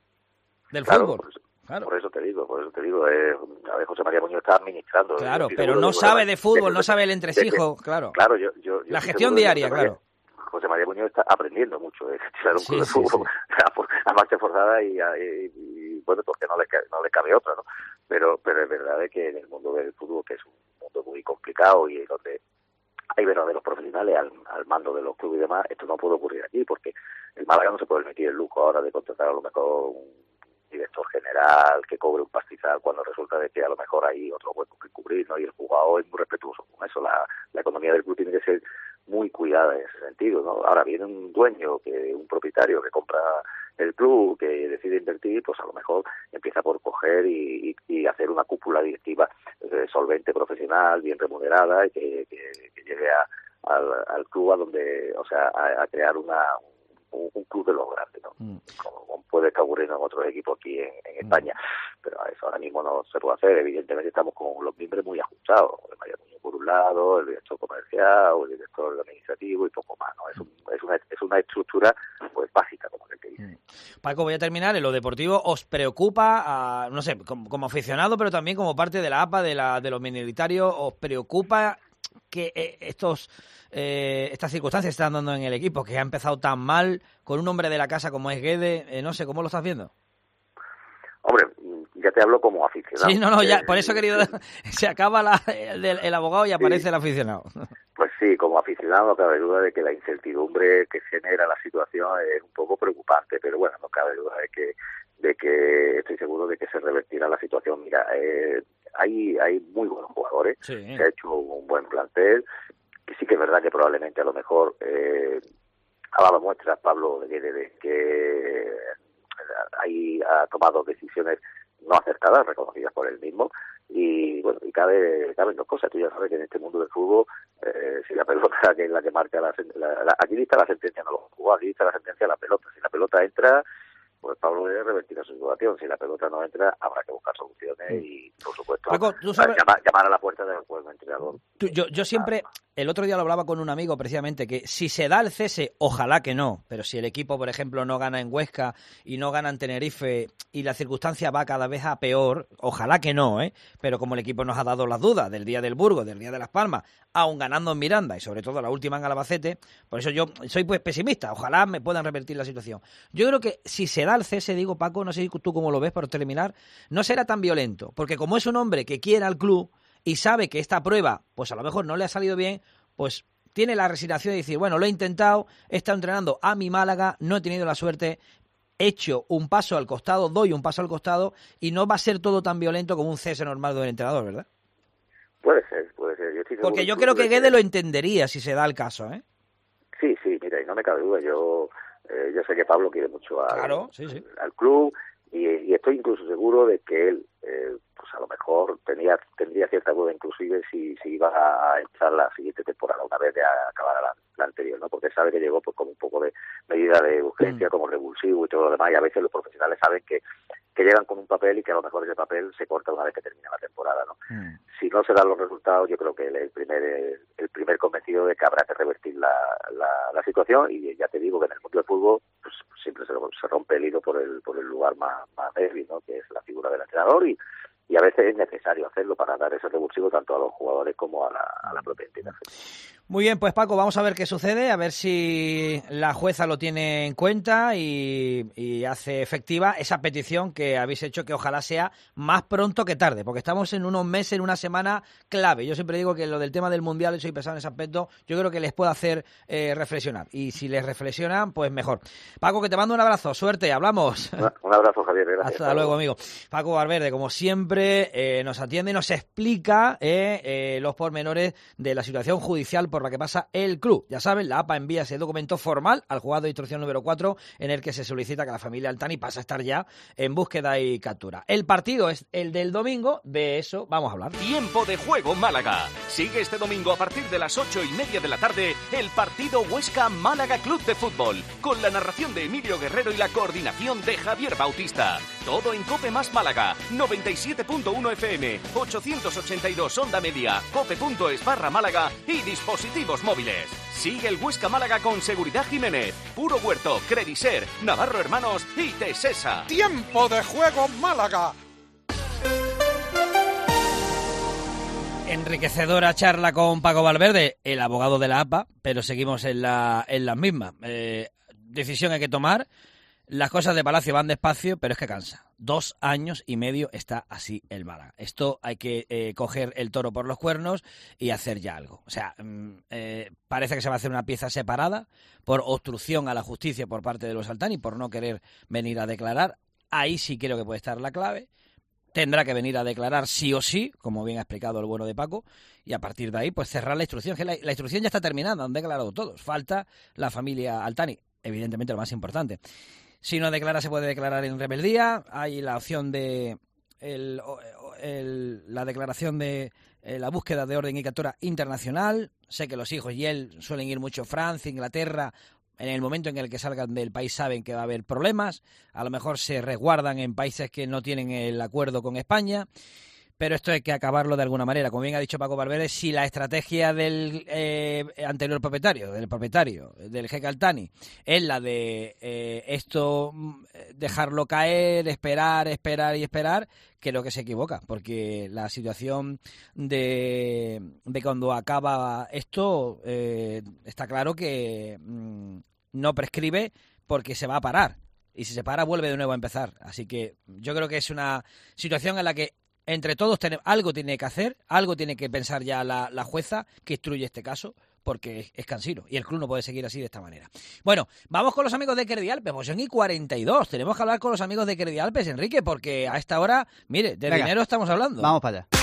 Speaker 3: del fútbol.
Speaker 18: Claro. Por eso te digo, a ver, José María Muñoz está administrando.
Speaker 3: Claro, pero no sabe de fútbol, no sabe el entresijo, claro.
Speaker 18: Claro,
Speaker 3: la gestión diaria, claro.
Speaker 18: José María Muñoz está aprendiendo mucho de gestionar un club de fútbol a marcha forzada y bueno, porque no le cabe otra, ¿no? Pero es verdad de que en el mundo del fútbol, que es un mundo muy complicado y donde hay verdaderos profesionales al mando de los clubes y demás, esto no puede ocurrir aquí, porque el Málaga no se puede permitir el lujo ahora de contratar a lo mejor un director general que cobre un pastizal cuando resulta de que a lo mejor hay otro hueco que cubrir, ¿no? Y el jugador es muy respetuoso con eso. La economía del club tiene que ser muy cuidada en ese sentido, ¿no? Ahora viene un dueño, un propietario que compra el club, que decide invertir, pues a lo mejor empieza por coger y hacer una cúpula directiva solvente, profesional, bien remunerada, y que lleve al club a donde, o sea, a crear un club de los grandes, ¿no? Como puede estar ocurriendo en otros equipos aquí en España, pero eso ahora mismo no se puede hacer. Evidentemente estamos con los miembros muy ajustados, el María Muñoz por un lado, el director comercial, el director administrativo y poco más, ¿no? Es una estructura pues básica, como que dice.
Speaker 3: Paco, voy a terminar. En lo deportivo, ¿os preocupa, no sé, como aficionado, pero también como parte de la APA, de los minoritarios, os preocupa que estas circunstancias se están dando en el equipo, que ha empezado tan mal, con un hombre de la casa como es Guede? No sé, ¿cómo lo estás viendo?
Speaker 18: Hombre, ya te hablo como aficionado.
Speaker 3: Sí, no, ya, por eso he querido... Se acaba el abogado y aparece el aficionado.
Speaker 18: Pues sí, como aficionado no cabe duda de que la incertidumbre que genera la situación es un poco preocupante, pero bueno, no cabe duda de que estoy seguro de que se revertirá la situación. Mira, hay muy buenos jugadores,
Speaker 3: sí.
Speaker 18: Se ha hecho un buen plantel, que sí que es verdad que probablemente a lo mejor ha dado muestras Pablo de que ahí ha tomado decisiones no acertadas, reconocidas por él mismo, y bueno, y caben dos cosas. Tú ya sabes que en este mundo del fútbol, si la pelota, que es la que marca aquí dicta la sentencia, no los jugadores, aquí dicta la sentencia la pelota. Si la pelota entra, pues Pablo debe revertir la situación. Si la pelota no entra, habrá que buscar soluciones y, por supuesto,
Speaker 3: Paco, ¿tú sabes?
Speaker 18: Llamar a la puerta del juego entrenador.
Speaker 3: Yo siempre, el otro día lo hablaba con un amigo precisamente, que si se da el cese, ojalá que no, pero si el equipo, por ejemplo, no gana en Huesca y no gana en Tenerife y la circunstancia va cada vez a peor, ojalá que no, pero como el equipo nos ha dado las dudas del día del Burgos, del día de Las Palmas, aún ganando en Miranda y sobre todo la última en Albacete, por eso yo soy pues pesimista, ojalá me puedan revertir la situación. Yo creo que si se da el cese, digo, Paco, no sé tú cómo lo ves por terminar, no será tan violento, porque como es un hombre que quiere al club, y sabe que esta prueba, pues a lo mejor no le ha salido bien, pues tiene la resignación de decir, bueno, lo he intentado, he estado entrenando a mi Málaga, no he tenido la suerte, he hecho un paso al costado, doy un paso al costado, y no va a ser todo tan violento como un cese normal de un entrenador, ¿verdad?
Speaker 18: Puede ser.
Speaker 3: Porque yo creo que Guede lo entendería si se da el caso, ¿eh?
Speaker 18: Sí, mira, y no me cabe duda, yo sé que Pablo quiere mucho al club, y estoy incluso seguro de que él, pues a lo mejor tendría cierta duda inclusive si iba a echar la siguiente temporada una vez de acabar la anterior, ¿no? Porque sabe que llegó pues como un poco de medida de urgencia, como revulsivo y todo lo demás, y a veces los profesionales saben que llegan con un papel y que a lo mejor ese papel se corta una vez que termina la temporada, ¿no? Si no se dan los resultados, yo creo que él es el primer convencido de que habrá que revertir la situación, y ya te digo que en el mundo del fútbol pues siempre se rompe el hilo por el lugar más débil, ¿no? Que es la figura del entrenador, y a veces es necesario hacerlo para dar ese revulsivo tanto a los jugadores como a la propia entidad.
Speaker 3: Muy bien, pues Paco, vamos a ver qué sucede, a ver si la jueza lo tiene en cuenta y hace efectiva esa petición que habéis hecho, que ojalá sea más pronto que tarde, porque estamos en unos meses, en una semana clave. Yo siempre digo que lo del tema del Mundial, soy pesado en ese aspecto, yo creo que les puede hacer reflexionar, y si les reflexionan, pues mejor. Paco, que te mando un abrazo, suerte, hablamos.
Speaker 18: Un abrazo, Javier, gracias.
Speaker 3: Hasta luego, amigo. Paco Valverde, como siempre, nos atiende y nos explica los pormenores de la situación judicial por la que pasa el club. Ya saben, la APA envía ese documento formal al juzgado de instrucción número 4 en el que se solicita que la familia Altani pase a estar ya en búsqueda y captura. El partido es el del domingo, de eso vamos a hablar.
Speaker 8: Tiempo de juego Málaga. Sigue este domingo a partir de las 8:30 de la tarde el partido Huesca Málaga Club de Fútbol, con la narración de Emilio Guerrero y la coordinación de Javier Bautista. Todo en Cope Más Málaga, 97.1 FM, 882 Onda Media, cope.es/Málaga y dispositivos móviles. Sigue el Huesca Málaga con Seguridad Jiménez, Puro Huerto, Crediser, Navarro Hermanos y Tesesa.
Speaker 9: Tiempo de juego Málaga.
Speaker 3: Enriquecedora charla con Paco Valverde, el abogado de la APA, pero seguimos en las mismas. Decisión hay que tomar. Las cosas de Palacio van despacio, pero es que cansa. 2 años y medio está así el Málaga. Esto hay que coger el toro por los cuernos y hacer ya algo. O sea, parece que se va a hacer una pieza separada por obstrucción a la justicia por parte de los Altani, por no querer venir a declarar. Ahí sí creo que puede estar la clave. Tendrá que venir a declarar sí o sí, como bien ha explicado el bueno de Paco, y a partir de ahí pues cerrar la instrucción. Que la instrucción ya está terminada, han declarado todos. Falta la familia Altani, evidentemente lo más importante. Si no declara, se puede declarar en rebeldía. Hay la opción de la declaración de la búsqueda de orden y captura internacional. Sé que los hijos y él suelen ir mucho a Francia, Inglaterra. En el momento en el que salgan del país saben que va a haber problemas. A lo mejor se resguardan en países que no tienen el acuerdo con España. Pero esto hay que acabarlo de alguna manera. Como bien ha dicho Paco Valverde, si la estrategia del anterior propietario, del jeque Altani, es la de esto, dejarlo caer, esperar, creo que se equivoca. Porque la situación de cuando acaba esto, está claro que no prescribe porque se va a parar. Y si se para, vuelve de nuevo a empezar. Así que yo creo que es una situación en la que entre todos algo tiene que hacer, algo tiene que pensar ya la jueza que instruye este caso, porque es cansino y el club no puede seguir así de esta manera. Bueno, vamos con los amigos de Credialpes, pues son y 42. Tenemos que hablar con los amigos de Credialpes, Enrique, porque a esta hora, mire, de dinero estamos hablando.
Speaker 4: Vamos para allá.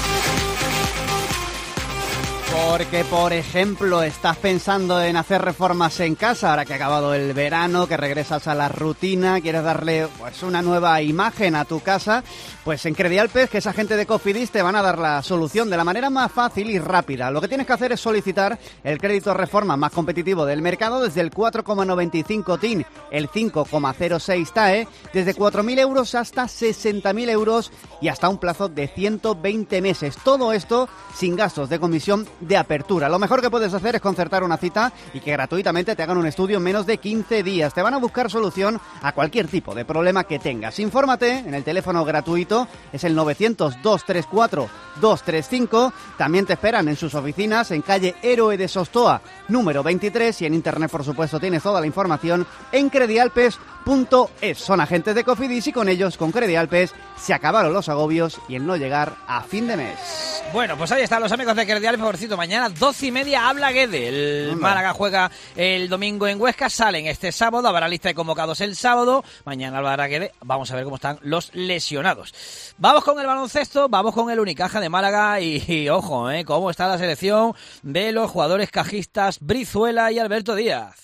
Speaker 4: Porque, por ejemplo, estás pensando en hacer reformas en casa, ahora que ha acabado el verano, que regresas a la rutina, quieres darle pues una nueva imagen a tu casa, pues en Credialpes, que esa gente de Cofidis te van a dar la solución de la manera más fácil y rápida. Lo que tienes que hacer es solicitar el crédito reforma más competitivo del mercado desde el 4,95 TIN, el 5,06 TAE, desde 4.000 euros hasta 60.000 euros y hasta un plazo de 120 meses. Todo esto sin gastos de comisión de apertura. Lo mejor que puedes hacer es concertar una cita y que gratuitamente te hagan un estudio en menos de 15 días. Te van a buscar solución a cualquier tipo de problema que tengas. Infórmate en el teléfono gratuito, es el 900-234-235. También te esperan en sus oficinas en calle Héroe de Sostoa, número 23, y en internet, por supuesto, tienes toda la información en credialpes.es. Son agentes de Cofidis y con ellos, con Credialpes, se acabaron los agobios y el no llegar a fin de mes.
Speaker 3: Bueno, pues ahí están los amigos de Credialpes, por cierto, mañana 12:30 habla Guede. El Málaga juega el domingo en Huesca, salen este sábado, habrá lista de convocados el sábado, mañana hablará Guede, vamos a ver cómo están los lesionados. Vamos con el baloncesto, vamos con el Unicaja de Málaga y ojo, cómo está la selección de los jugadores cajistas Brizuela y Alberto Díaz.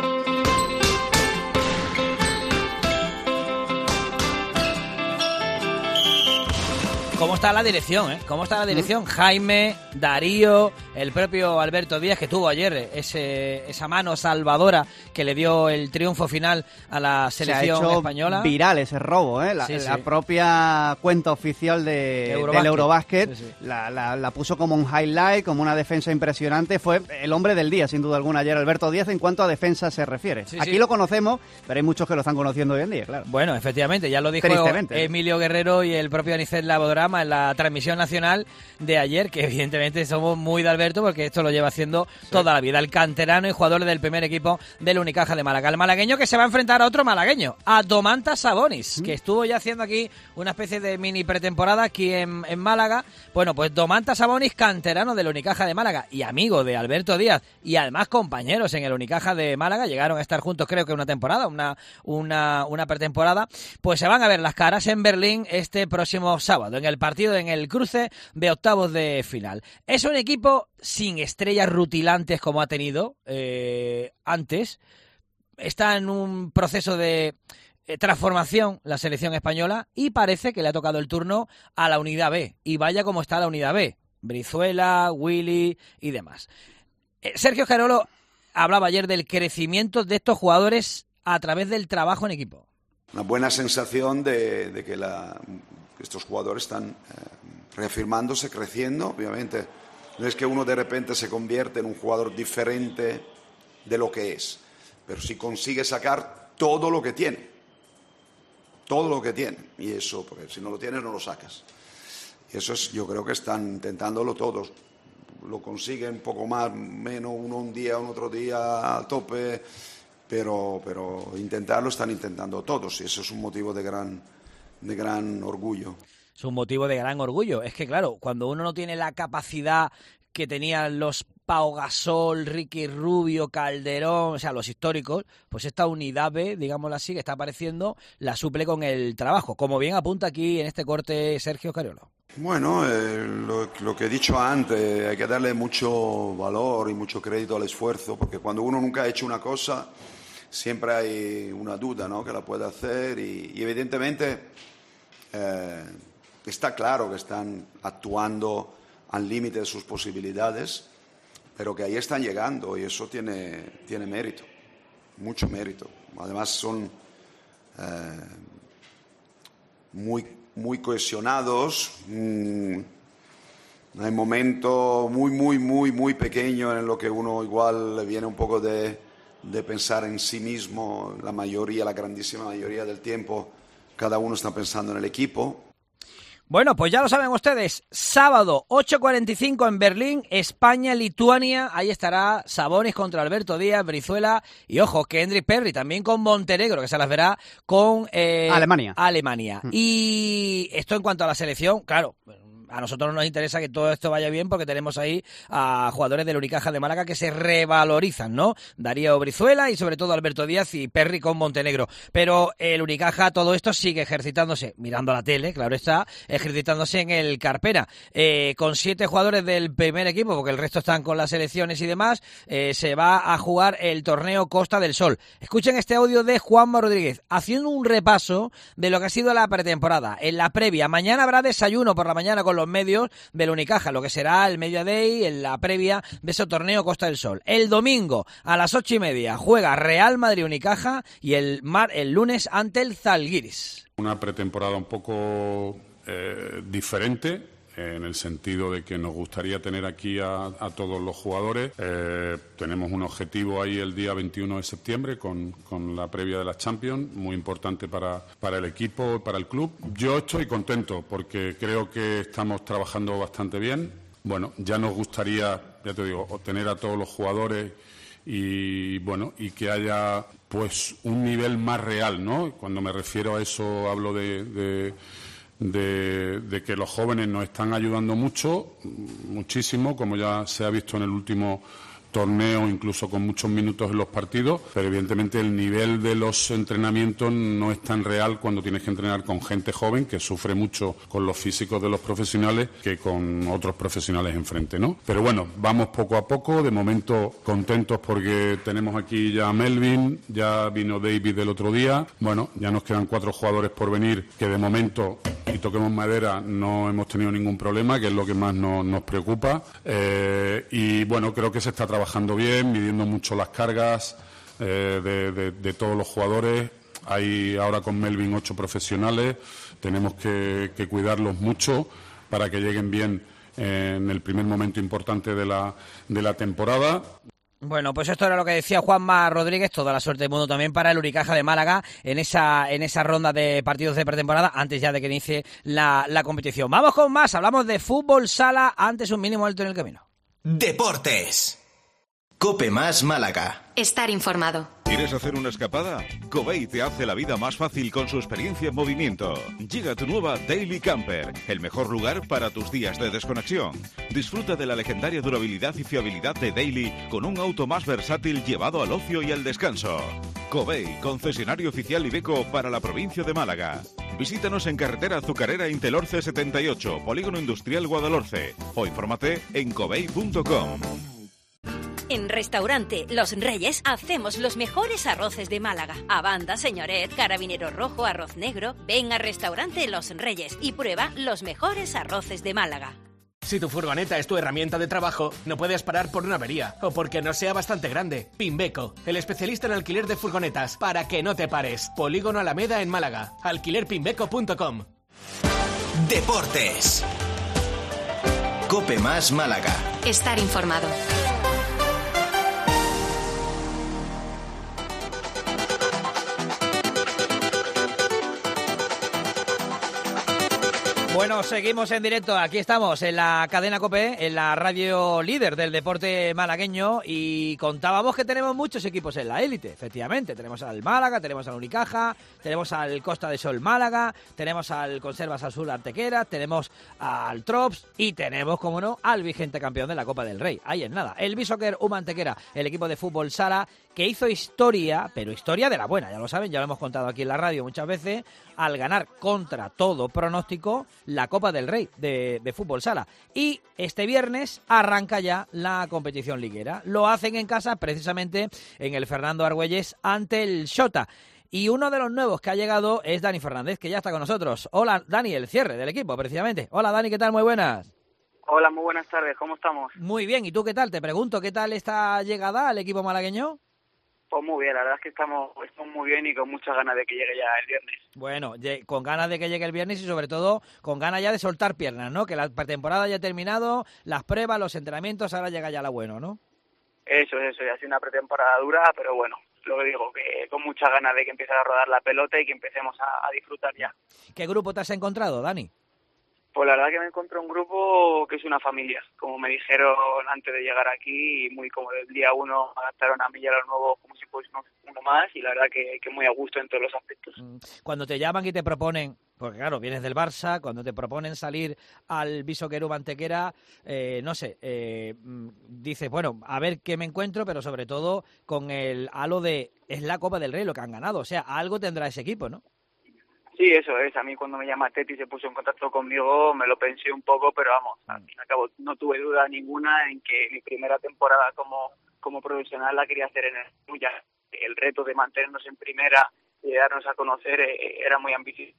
Speaker 3: ¿Cómo está la dirección? ¿Cómo está la dirección? Jaime, Darío, el propio Alberto Díaz, que tuvo ayer esa mano salvadora que le dio el triunfo final a la selección española.
Speaker 4: Viral ese robo, La propia cuenta oficial del Eurobasket la puso como un highlight, como una defensa impresionante. Fue el hombre del día, sin duda alguna, ayer Alberto Díaz en cuanto a defensa se refiere. Aquí lo conocemos, pero hay muchos que lo están conociendo hoy en día, claro.
Speaker 3: Bueno, efectivamente, ya lo dijo Emilio Guerrero y el propio Anicet Lavodrama en la transmisión nacional de ayer, que evidentemente somos muy de Alberto porque esto lo lleva haciendo toda la vida. El canterano y jugador del primer equipo del Unicaja de Málaga. El malagueño que se va a enfrentar a otro malagueño, a Domantas Sabonis, que estuvo ya haciendo aquí una especie de mini pretemporada aquí en Málaga. Bueno, pues Domantas Sabonis, canterano del Unicaja de Málaga y amigo de Alberto Díaz y además compañeros en el Unicaja de Málaga, llegaron a estar juntos creo que una temporada, una pretemporada, pues se van a ver las caras en Berlín este próximo sábado, en el partido, en el cruce de octavos de final. Es un equipo sin estrellas rutilantes como ha tenido antes. Está en un proceso de transformación la selección española y parece que le ha tocado el turno a la unidad B. Y vaya como está la unidad B. Brizuela, Willy y demás. Sergio Scariolo hablaba ayer del crecimiento de estos jugadores a través del trabajo en equipo.
Speaker 2: Una buena sensación de que estos jugadores están reafirmándose, creciendo. Obviamente no es que uno de repente se convierte en un jugador diferente de lo que es, pero sí consigue sacar todo lo que tiene. Todo lo que tiene. Y eso, porque si no lo tienes, no lo sacas. Y eso es, yo creo que están intentándolo todos. Lo consiguen un poco más, menos, uno un día, un otro día a tope, pero intentarlo están intentando todos. Y eso es un motivo de gran orgullo.
Speaker 3: Es un motivo de gran orgullo. Es que, claro, cuando uno no tiene la capacidad que tenían los Pau Gasol, Ricky Rubio, Calderón, o sea, los históricos, pues esta unidad B, digámoslo así, que está apareciendo, la suple con el trabajo. Como bien apunta aquí en este corte Sergio Scariolo.
Speaker 2: Bueno, lo que he dicho antes, hay que darle mucho valor y mucho crédito al esfuerzo, porque cuando uno nunca ha hecho una cosa, siempre hay una duda, ¿no?, que la puede hacer y evidentemente está claro que están actuando al límite de sus posibilidades, pero que ahí están llegando y eso tiene mérito, mucho mérito. Además son muy cohesionados. Hay momentos muy pequeños en lo que uno igual le viene un poco de pensar en sí mismo. La grandísima mayoría del tiempo, cada uno está pensando en el equipo.
Speaker 3: Bueno, pues ya lo saben ustedes, sábado 8:45 en Berlín, España-Lituania, ahí estará Sabonis contra Alberto Díaz, Brizuela y ojo, Kendrick Perry también con Montenegro, que se las verá con Alemania. Y esto en cuanto a la selección, claro, a nosotros nos interesa que todo esto vaya bien porque tenemos ahí a jugadores del Unicaja de Málaga que se revalorizan, ¿no? Darío Brizuela y sobre todo Alberto Díaz y Perry con Montenegro. Pero el Unicaja, todo esto sigue ejercitándose, mirando la tele, claro está, ejercitándose en el Carpena. Con 7 jugadores del primer equipo, porque el resto están con las selecciones y demás, se va a jugar el torneo Costa del Sol. Escuchen este audio de Juanma Rodríguez, haciendo un repaso de lo que ha sido la pretemporada. En la previa, mañana habrá desayuno por la mañana con los medios del Unicaja, lo que será el Media Day en la previa de ese torneo Costa del Sol. El domingo a las 8:30 juega Real Madrid Unicaja y el lunes ante el Zalgiris.
Speaker 19: Una pretemporada un poco diferente, en el sentido de que nos gustaría tener aquí a todos los jugadores. Tenemos un objetivo ahí el día 21 de septiembre con la previa de la Champions, muy importante para el equipo, para el club. Yo estoy contento porque creo que estamos trabajando bastante bien. Bueno, ya nos gustaría, ya te digo, tener a todos los jugadores y que haya pues un nivel más real, ¿no? Cuando me refiero a eso hablo de que los jóvenes nos están ayudando muchísimo, como ya se ha visto en el último torneo, incluso con muchos minutos en los partidos, pero evidentemente el nivel de los entrenamientos no es tan real cuando tienes que entrenar con gente joven que sufre mucho con los físicos de los profesionales que con otros profesionales enfrente, ¿no? Pero bueno, vamos poco a poco, de momento contentos porque tenemos aquí ya a Melvin, ya vino David el otro día, bueno, ya nos quedan 4 jugadores por venir que de momento, y toquemos madera, no hemos tenido ningún problema, que es lo que más nos preocupa, y bueno, creo que se está trabajando bien, midiendo mucho las cargas de todos los jugadores. Hay ahora con Melvin 8 profesionales, tenemos que cuidarlos mucho para que lleguen bien en el primer momento importante de la temporada.
Speaker 3: Bueno, pues esto era lo que decía Juanma Rodríguez, toda la suerte del mundo también para el Unicaja de Málaga en esa ronda de partidos de pretemporada, antes ya de que inicie la competición. Vamos con más, hablamos de fútbol sala, antes un mínimo alto en el camino.
Speaker 1: Deportes. COPE Más Málaga.
Speaker 7: Estar informado.
Speaker 10: ¿Quieres hacer una escapada? Covey te hace la vida más fácil con su experiencia en movimiento. Llega tu nueva Daily Camper, el mejor lugar para tus días de desconexión. Disfruta de la legendaria durabilidad y fiabilidad de Daily con un auto más versátil llevado al ocio y al descanso. Covey, concesionario oficial Iveco para la provincia de Málaga. Visítanos en carretera Azucarera Intelorce 78, Polígono Industrial Guadalhorce, o infórmate en covey.com.
Speaker 20: En Restaurante Los Reyes hacemos los mejores arroces de Málaga. Abanda, señoret, carabinero rojo, arroz negro. Ven a Restaurante Los Reyes y prueba los mejores arroces de Málaga.
Speaker 14: Si tu furgoneta es tu herramienta de trabajo, no puedes parar por una avería o porque no sea bastante grande. Pimbeco, el especialista en alquiler de furgonetas, para que no te pares. Polígono Alameda en Málaga. alquilerpimbeco.com.
Speaker 1: Deportes. COPE Más Málaga.
Speaker 7: Estar informado.
Speaker 3: Bueno, seguimos en directo, aquí estamos en la cadena COPE, en la radio líder del deporte malagueño, y contábamos que tenemos muchos equipos en la élite, efectivamente. Tenemos al Málaga, tenemos al Unicaja, tenemos al Costa de Sol Málaga, tenemos al Conservas Azul Antequera, tenemos al Trops y tenemos, como no, al vigente campeón de la Copa del Rey. Ahí en nada, el Bishoker Antequera, el equipo de fútbol sala que hizo historia, pero historia de la buena, ya lo saben, ya lo hemos contado aquí en la radio muchas veces, al ganar contra todo pronóstico la Copa del Rey de fútbol sala. Y este viernes arranca ya la competición liguera. Lo hacen en casa, precisamente en el Fernando Argüelles, ante el Xota. Y uno de los nuevos que ha llegado es Dani Fernández, que ya está con nosotros. Hola, Dani, el cierre del equipo, precisamente. Hola, Dani, ¿qué tal? Muy buenas.
Speaker 21: Hola, muy buenas tardes, ¿cómo estamos?
Speaker 3: Muy bien, ¿y tú qué tal? Te pregunto, ¿qué tal esta llegada al equipo malagueño?
Speaker 21: Pues muy bien, la verdad es que estamos muy bien y con muchas ganas de que llegue ya el viernes.
Speaker 3: Bueno, con ganas de que llegue el viernes y sobre todo con ganas ya de soltar piernas, ¿no? Que la pretemporada ya ha terminado, las pruebas, los entrenamientos, ahora llega ya lo bueno, ¿no?
Speaker 21: Eso, ya ha sido una pretemporada dura, pero bueno, lo que digo, que con muchas ganas de que empiece a rodar la pelota y que empecemos a disfrutar ya.
Speaker 3: ¿Qué grupo te has encontrado, Dani?
Speaker 21: Pues la verdad que me encontré un grupo que es una familia, como me dijeron antes de llegar aquí, y muy como del día 1 adaptaron a mí y a los nuevos como si fuese uno más, y la verdad que muy a gusto en todos los aspectos.
Speaker 3: Cuando te llaman y te proponen, porque claro, vienes del Barça, cuando te proponen salir al Bishoker Antequera, no sé, dices, bueno, a ver qué me encuentro, pero sobre todo con el halo de, es la Copa del Rey lo que han ganado, o sea, algo tendrá ese equipo, ¿no?
Speaker 21: Sí, eso es. A mí cuando me llama Teti y se puso en contacto conmigo, me lo pensé un poco, pero vamos, al fin y al cabo no tuve duda ninguna en que mi primera temporada como profesional la quería hacer en el Suya. El reto de mantenernos en primera y de darnos a conocer era muy ambicioso.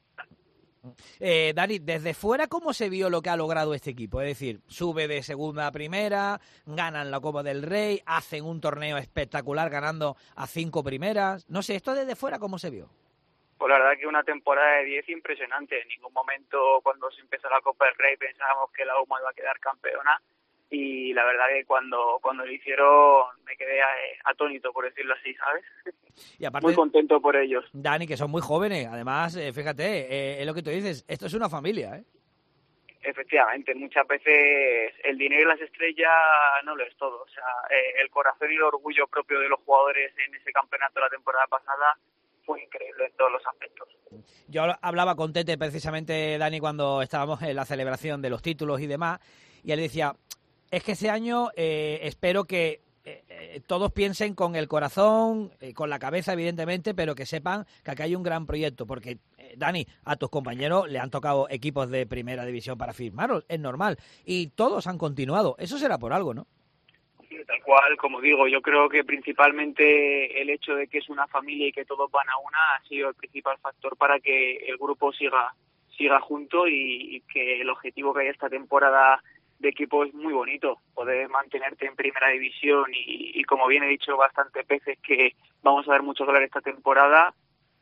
Speaker 3: Dani, desde fuera, ¿cómo se vio lo que ha logrado este equipo? Es decir, sube de segunda a primera, ganan la Copa del Rey, hacen un torneo espectacular ganando a 5 primeras. No sé, esto desde fuera, ¿cómo se vio?
Speaker 21: Pues la verdad que una temporada de 10 impresionante. En ningún momento cuando se empezó la Copa del Rey pensábamos que la UMA iba a quedar campeona, y la verdad que cuando lo hicieron me quedé atónito, por decirlo así, ¿sabes?
Speaker 3: Y aparte,
Speaker 21: muy contento por ellos.
Speaker 3: Dani, que son muy jóvenes, además, fíjate, es lo que tú dices, esto es una familia, ¿eh?
Speaker 21: Efectivamente, muchas veces el dinero y las estrellas no lo es todo. O sea, el corazón y el orgullo propio de los jugadores en ese campeonato la temporada pasada fue increíble en todos los aspectos.
Speaker 3: Yo hablaba con Tete precisamente, Dani, cuando estábamos en la celebración de los títulos y demás, y él decía, es que ese año espero que todos piensen con el corazón, con la cabeza, evidentemente, pero que sepan que aquí hay un gran proyecto, porque, Dani, a tus compañeros le han tocado equipos de primera división para firmarlos, es normal, y todos han continuado. Eso será por algo, ¿no?
Speaker 21: Sí, tal cual, como digo, yo creo que principalmente el hecho de que es una familia y que todos van a una ha sido el principal factor para que el grupo siga junto, y que el objetivo que hay esta temporada de equipo es muy bonito, poder mantenerte en primera división y como bien he dicho bastantes veces que vamos a ver mucho goles esta temporada,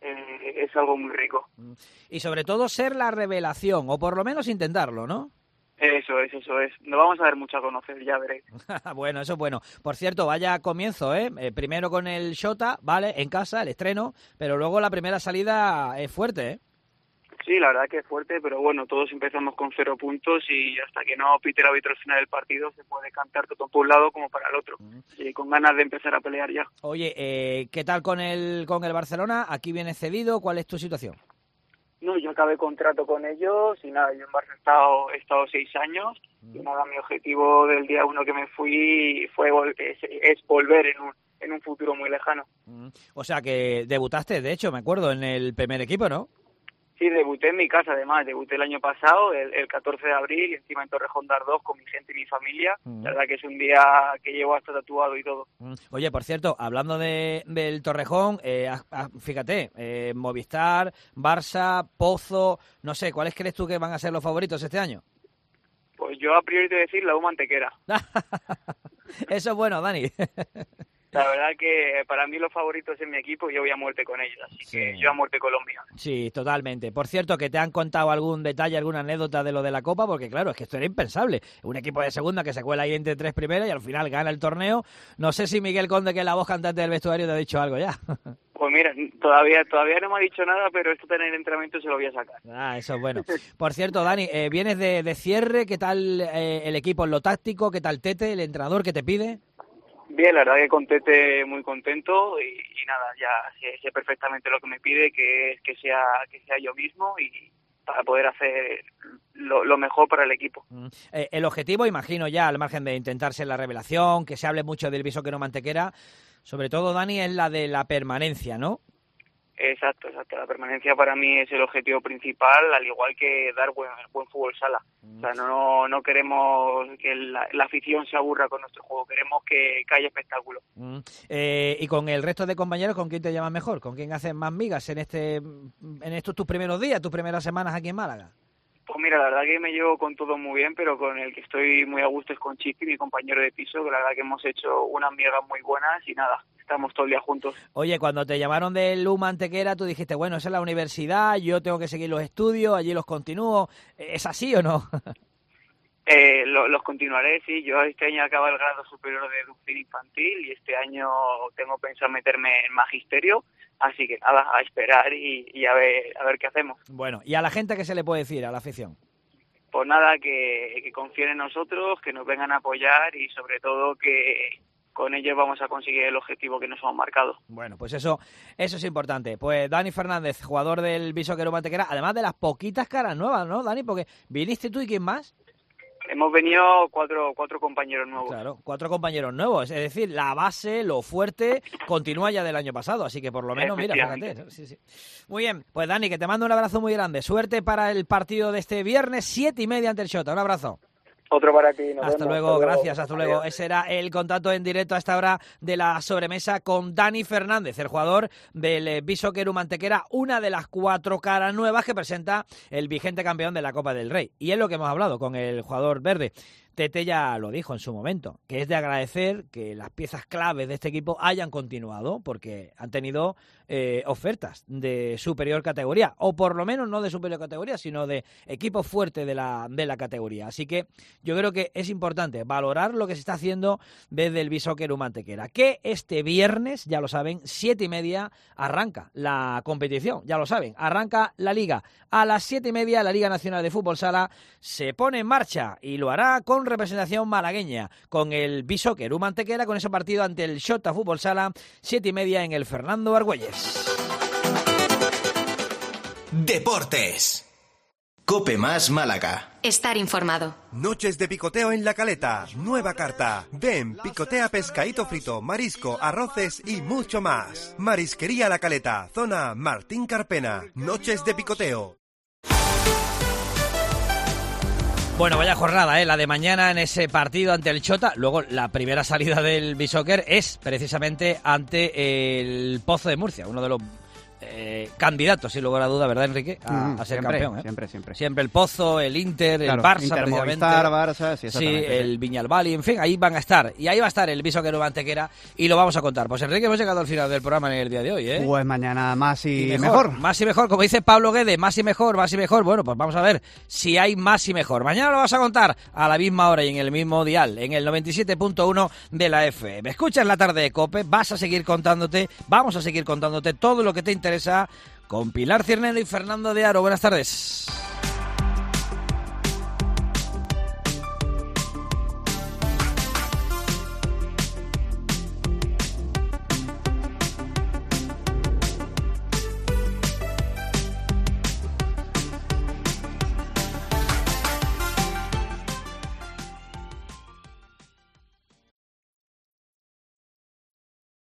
Speaker 21: es algo muy rico.
Speaker 3: Y sobre todo ser la revelación, o por lo menos intentarlo, ¿no?
Speaker 21: Eso es. Nos vamos a dar mucho a conocer, ya veréis.
Speaker 3: Bueno, eso es bueno. Por cierto, vaya comienzo, ¿eh? Primero con el Xota, vale, en casa, el estreno, pero luego la primera salida es fuerte, ¿eh?
Speaker 21: Sí, la verdad que es fuerte, pero bueno, todos empezamos con 0 puntos y hasta que no pite el árbitro al final del partido se puede cantar tanto por un lado como para el otro. Y con ganas de empezar a pelear ya.
Speaker 3: Oye, ¿qué tal con el Barcelona? ¿Aquí vienes cedido? ¿Cuál es tu situación?
Speaker 21: No, yo acabé contrato con ellos y nada, yo en Barça he estado 6 años y nada, mi objetivo del día 1 que me fui es volver en un futuro muy lejano.
Speaker 3: O sea que debutaste, de hecho, me acuerdo, en el primer equipo, ¿no?
Speaker 21: Sí, debuté en mi casa, además. Debuté el año pasado, el 14 de abril, y encima en Torrejón de Ardoz con mi gente y mi familia. La verdad que es un día que llevo hasta tatuado y todo.
Speaker 3: Oye, por cierto, hablando del Torrejón, fíjate, Movistar, Barça, Pozo, no sé, ¿cuáles crees tú que van a ser los favoritos este año?
Speaker 21: Pues yo a priori te voy a decir la UMA Antequera.
Speaker 3: Eso es bueno, Dani.
Speaker 21: La verdad que para mí los favoritos en mi equipo, yo voy a muerte con ellos, así que yo a muerte Colombia.
Speaker 3: Sí, totalmente. Por cierto, que te han contado algún detalle, alguna anécdota de lo de la Copa, porque claro, es que esto era impensable. Un equipo de segunda que se cuela ahí entre 3 primeras y al final gana el torneo. No sé si Miguel Conde, que es la voz cantante del vestuario, te ha dicho algo ya.
Speaker 21: Pues mira, todavía no me ha dicho nada, pero esto en el entrenamiento se lo voy a sacar.
Speaker 3: Ah, eso es bueno. Por cierto, Dani, vienes de cierre, ¿qué tal el equipo en lo táctico? ¿Qué tal Tete, el entrenador, qué te pide?
Speaker 21: Bien, la verdad que con Tete muy contento y nada, ya sé perfectamente lo que me pide, que es que sea yo mismo y para poder hacer lo mejor para el equipo.
Speaker 3: El objetivo, imagino ya, al margen de intentar ser la revelación, que se hable mucho del Bisóquero Mantequera, sobre todo, Dani, es la de la permanencia, ¿no?
Speaker 21: Exacto. La permanencia para mí es el objetivo principal, al igual que dar buen fútbol sala. O sea, no queremos que la afición se aburra con nuestro juego, queremos que haya espectáculo.
Speaker 3: Y con el resto de compañeros, ¿con quién te llamas mejor? ¿Con quién haces más migas en estos tus primeros días, tus primeras semanas aquí en Málaga?
Speaker 21: Pues mira, la verdad que me llevo con todo muy bien, pero con el que estoy muy a gusto es con Chiqui, mi compañero de piso, que la verdad que hemos hecho unas migas muy buenas y nada, estamos todo el día juntos.
Speaker 3: Oye, cuando te llamaron del UMA Antequera, tú dijiste, bueno, esa es la universidad, yo tengo que seguir los estudios, allí los continúo. ¿Es así o no?
Speaker 21: Los continuaré, sí. Yo este año acabo el grado superior de educación infantil y este año tengo pensado meterme en magisterio, así que nada, a esperar y a ver qué hacemos.
Speaker 3: Bueno, ¿y a la gente qué se le puede decir, a la afición?
Speaker 21: Pues nada, que confíen en nosotros, que nos vengan a apoyar y sobre todo que con ellos vamos a conseguir el objetivo que nos hemos marcado.
Speaker 3: Bueno, pues eso es importante. Pues Dani Fernández, jugador del Bisóquero Mantequera, además de las poquitas caras nuevas, ¿no, Dani? Porque viniste tú y ¿quién más?
Speaker 21: Hemos venido cuatro compañeros nuevos.
Speaker 3: Claro, 4 compañeros nuevos. Es decir, la base, lo fuerte, continúa ya del año pasado. Así que por lo menos, mira, fíjate. Sí. Muy bien, pues Dani, que te mando un abrazo muy grande. Suerte para el partido de este viernes, 7:30 ante el Xota. Un abrazo.
Speaker 21: Otro para ti.
Speaker 3: Hasta luego, gracias, hasta luego. Ese era el contacto en directo a esta hora de la sobremesa con Dani Fernández, el jugador del Bisóquero Mantequera, una de las 4 caras nuevas que presenta el vigente campeón de la Copa del Rey. Y es lo que hemos hablado con el jugador verde. Tete ya lo dijo en su momento, que es de agradecer que las piezas claves de este equipo hayan continuado, porque han tenido ofertas de superior categoría, o por lo menos no de superior categoría, sino de equipo fuerte de la categoría. Así que yo creo que es importante valorar lo que se está haciendo desde el Bishoker Humantequera, que este viernes, ya lo saben, 7:30 arranca la competición, ya lo saben, arranca la Liga. A las 7:30 la Liga Nacional de Fútbol Sala se pone en marcha y lo hará con representación malagueña, con el Bishoker Humantequera, con ese partido ante el Xota Fútbol Sala, 7:30 en el Fernando Argüelles.
Speaker 1: Deportes. Cope Más Málaga.
Speaker 7: Estar informado.
Speaker 6: Noches de picoteo en La Caleta. Nueva carta. Ven, picotea pescadito frito, marisco, arroces y mucho más. Marisquería La Caleta. Zona Martín Carpena. Noches de picoteo.
Speaker 3: Bueno, vaya jornada, la de mañana en ese partido ante el Xota. Luego, la primera salida del Bishoker es precisamente ante el Pozo de Murcia, uno de los candidatos, sin lugar a duda, ¿verdad, Enrique? A ser
Speaker 4: siempre,
Speaker 3: campeón,
Speaker 4: Siempre.
Speaker 3: Siempre el Pozo, el Inter,
Speaker 4: claro,
Speaker 3: el Barça,
Speaker 4: Inter,
Speaker 3: precisamente.
Speaker 4: Movistar, Barça, sí,
Speaker 3: el Viñalbal, en fin, ahí van a estar. Y ahí va a estar el Bishoker Humantequera y lo vamos a contar. Pues, Enrique, hemos llegado al final del programa en el día de hoy, ¿eh?
Speaker 4: Pues mañana más y mejor.
Speaker 3: Más y mejor, como dice Pablo Guede, más y mejor. Bueno, pues vamos a ver si hay más y mejor. Mañana lo vas a contar a la misma hora y en el mismo dial, en el 97.1 de la FM. Escuchas la tarde de COPE, vamos a seguir contándote todo lo que te interesa con Pilar Ciernero y Fernando de Aro. Buenas tardes.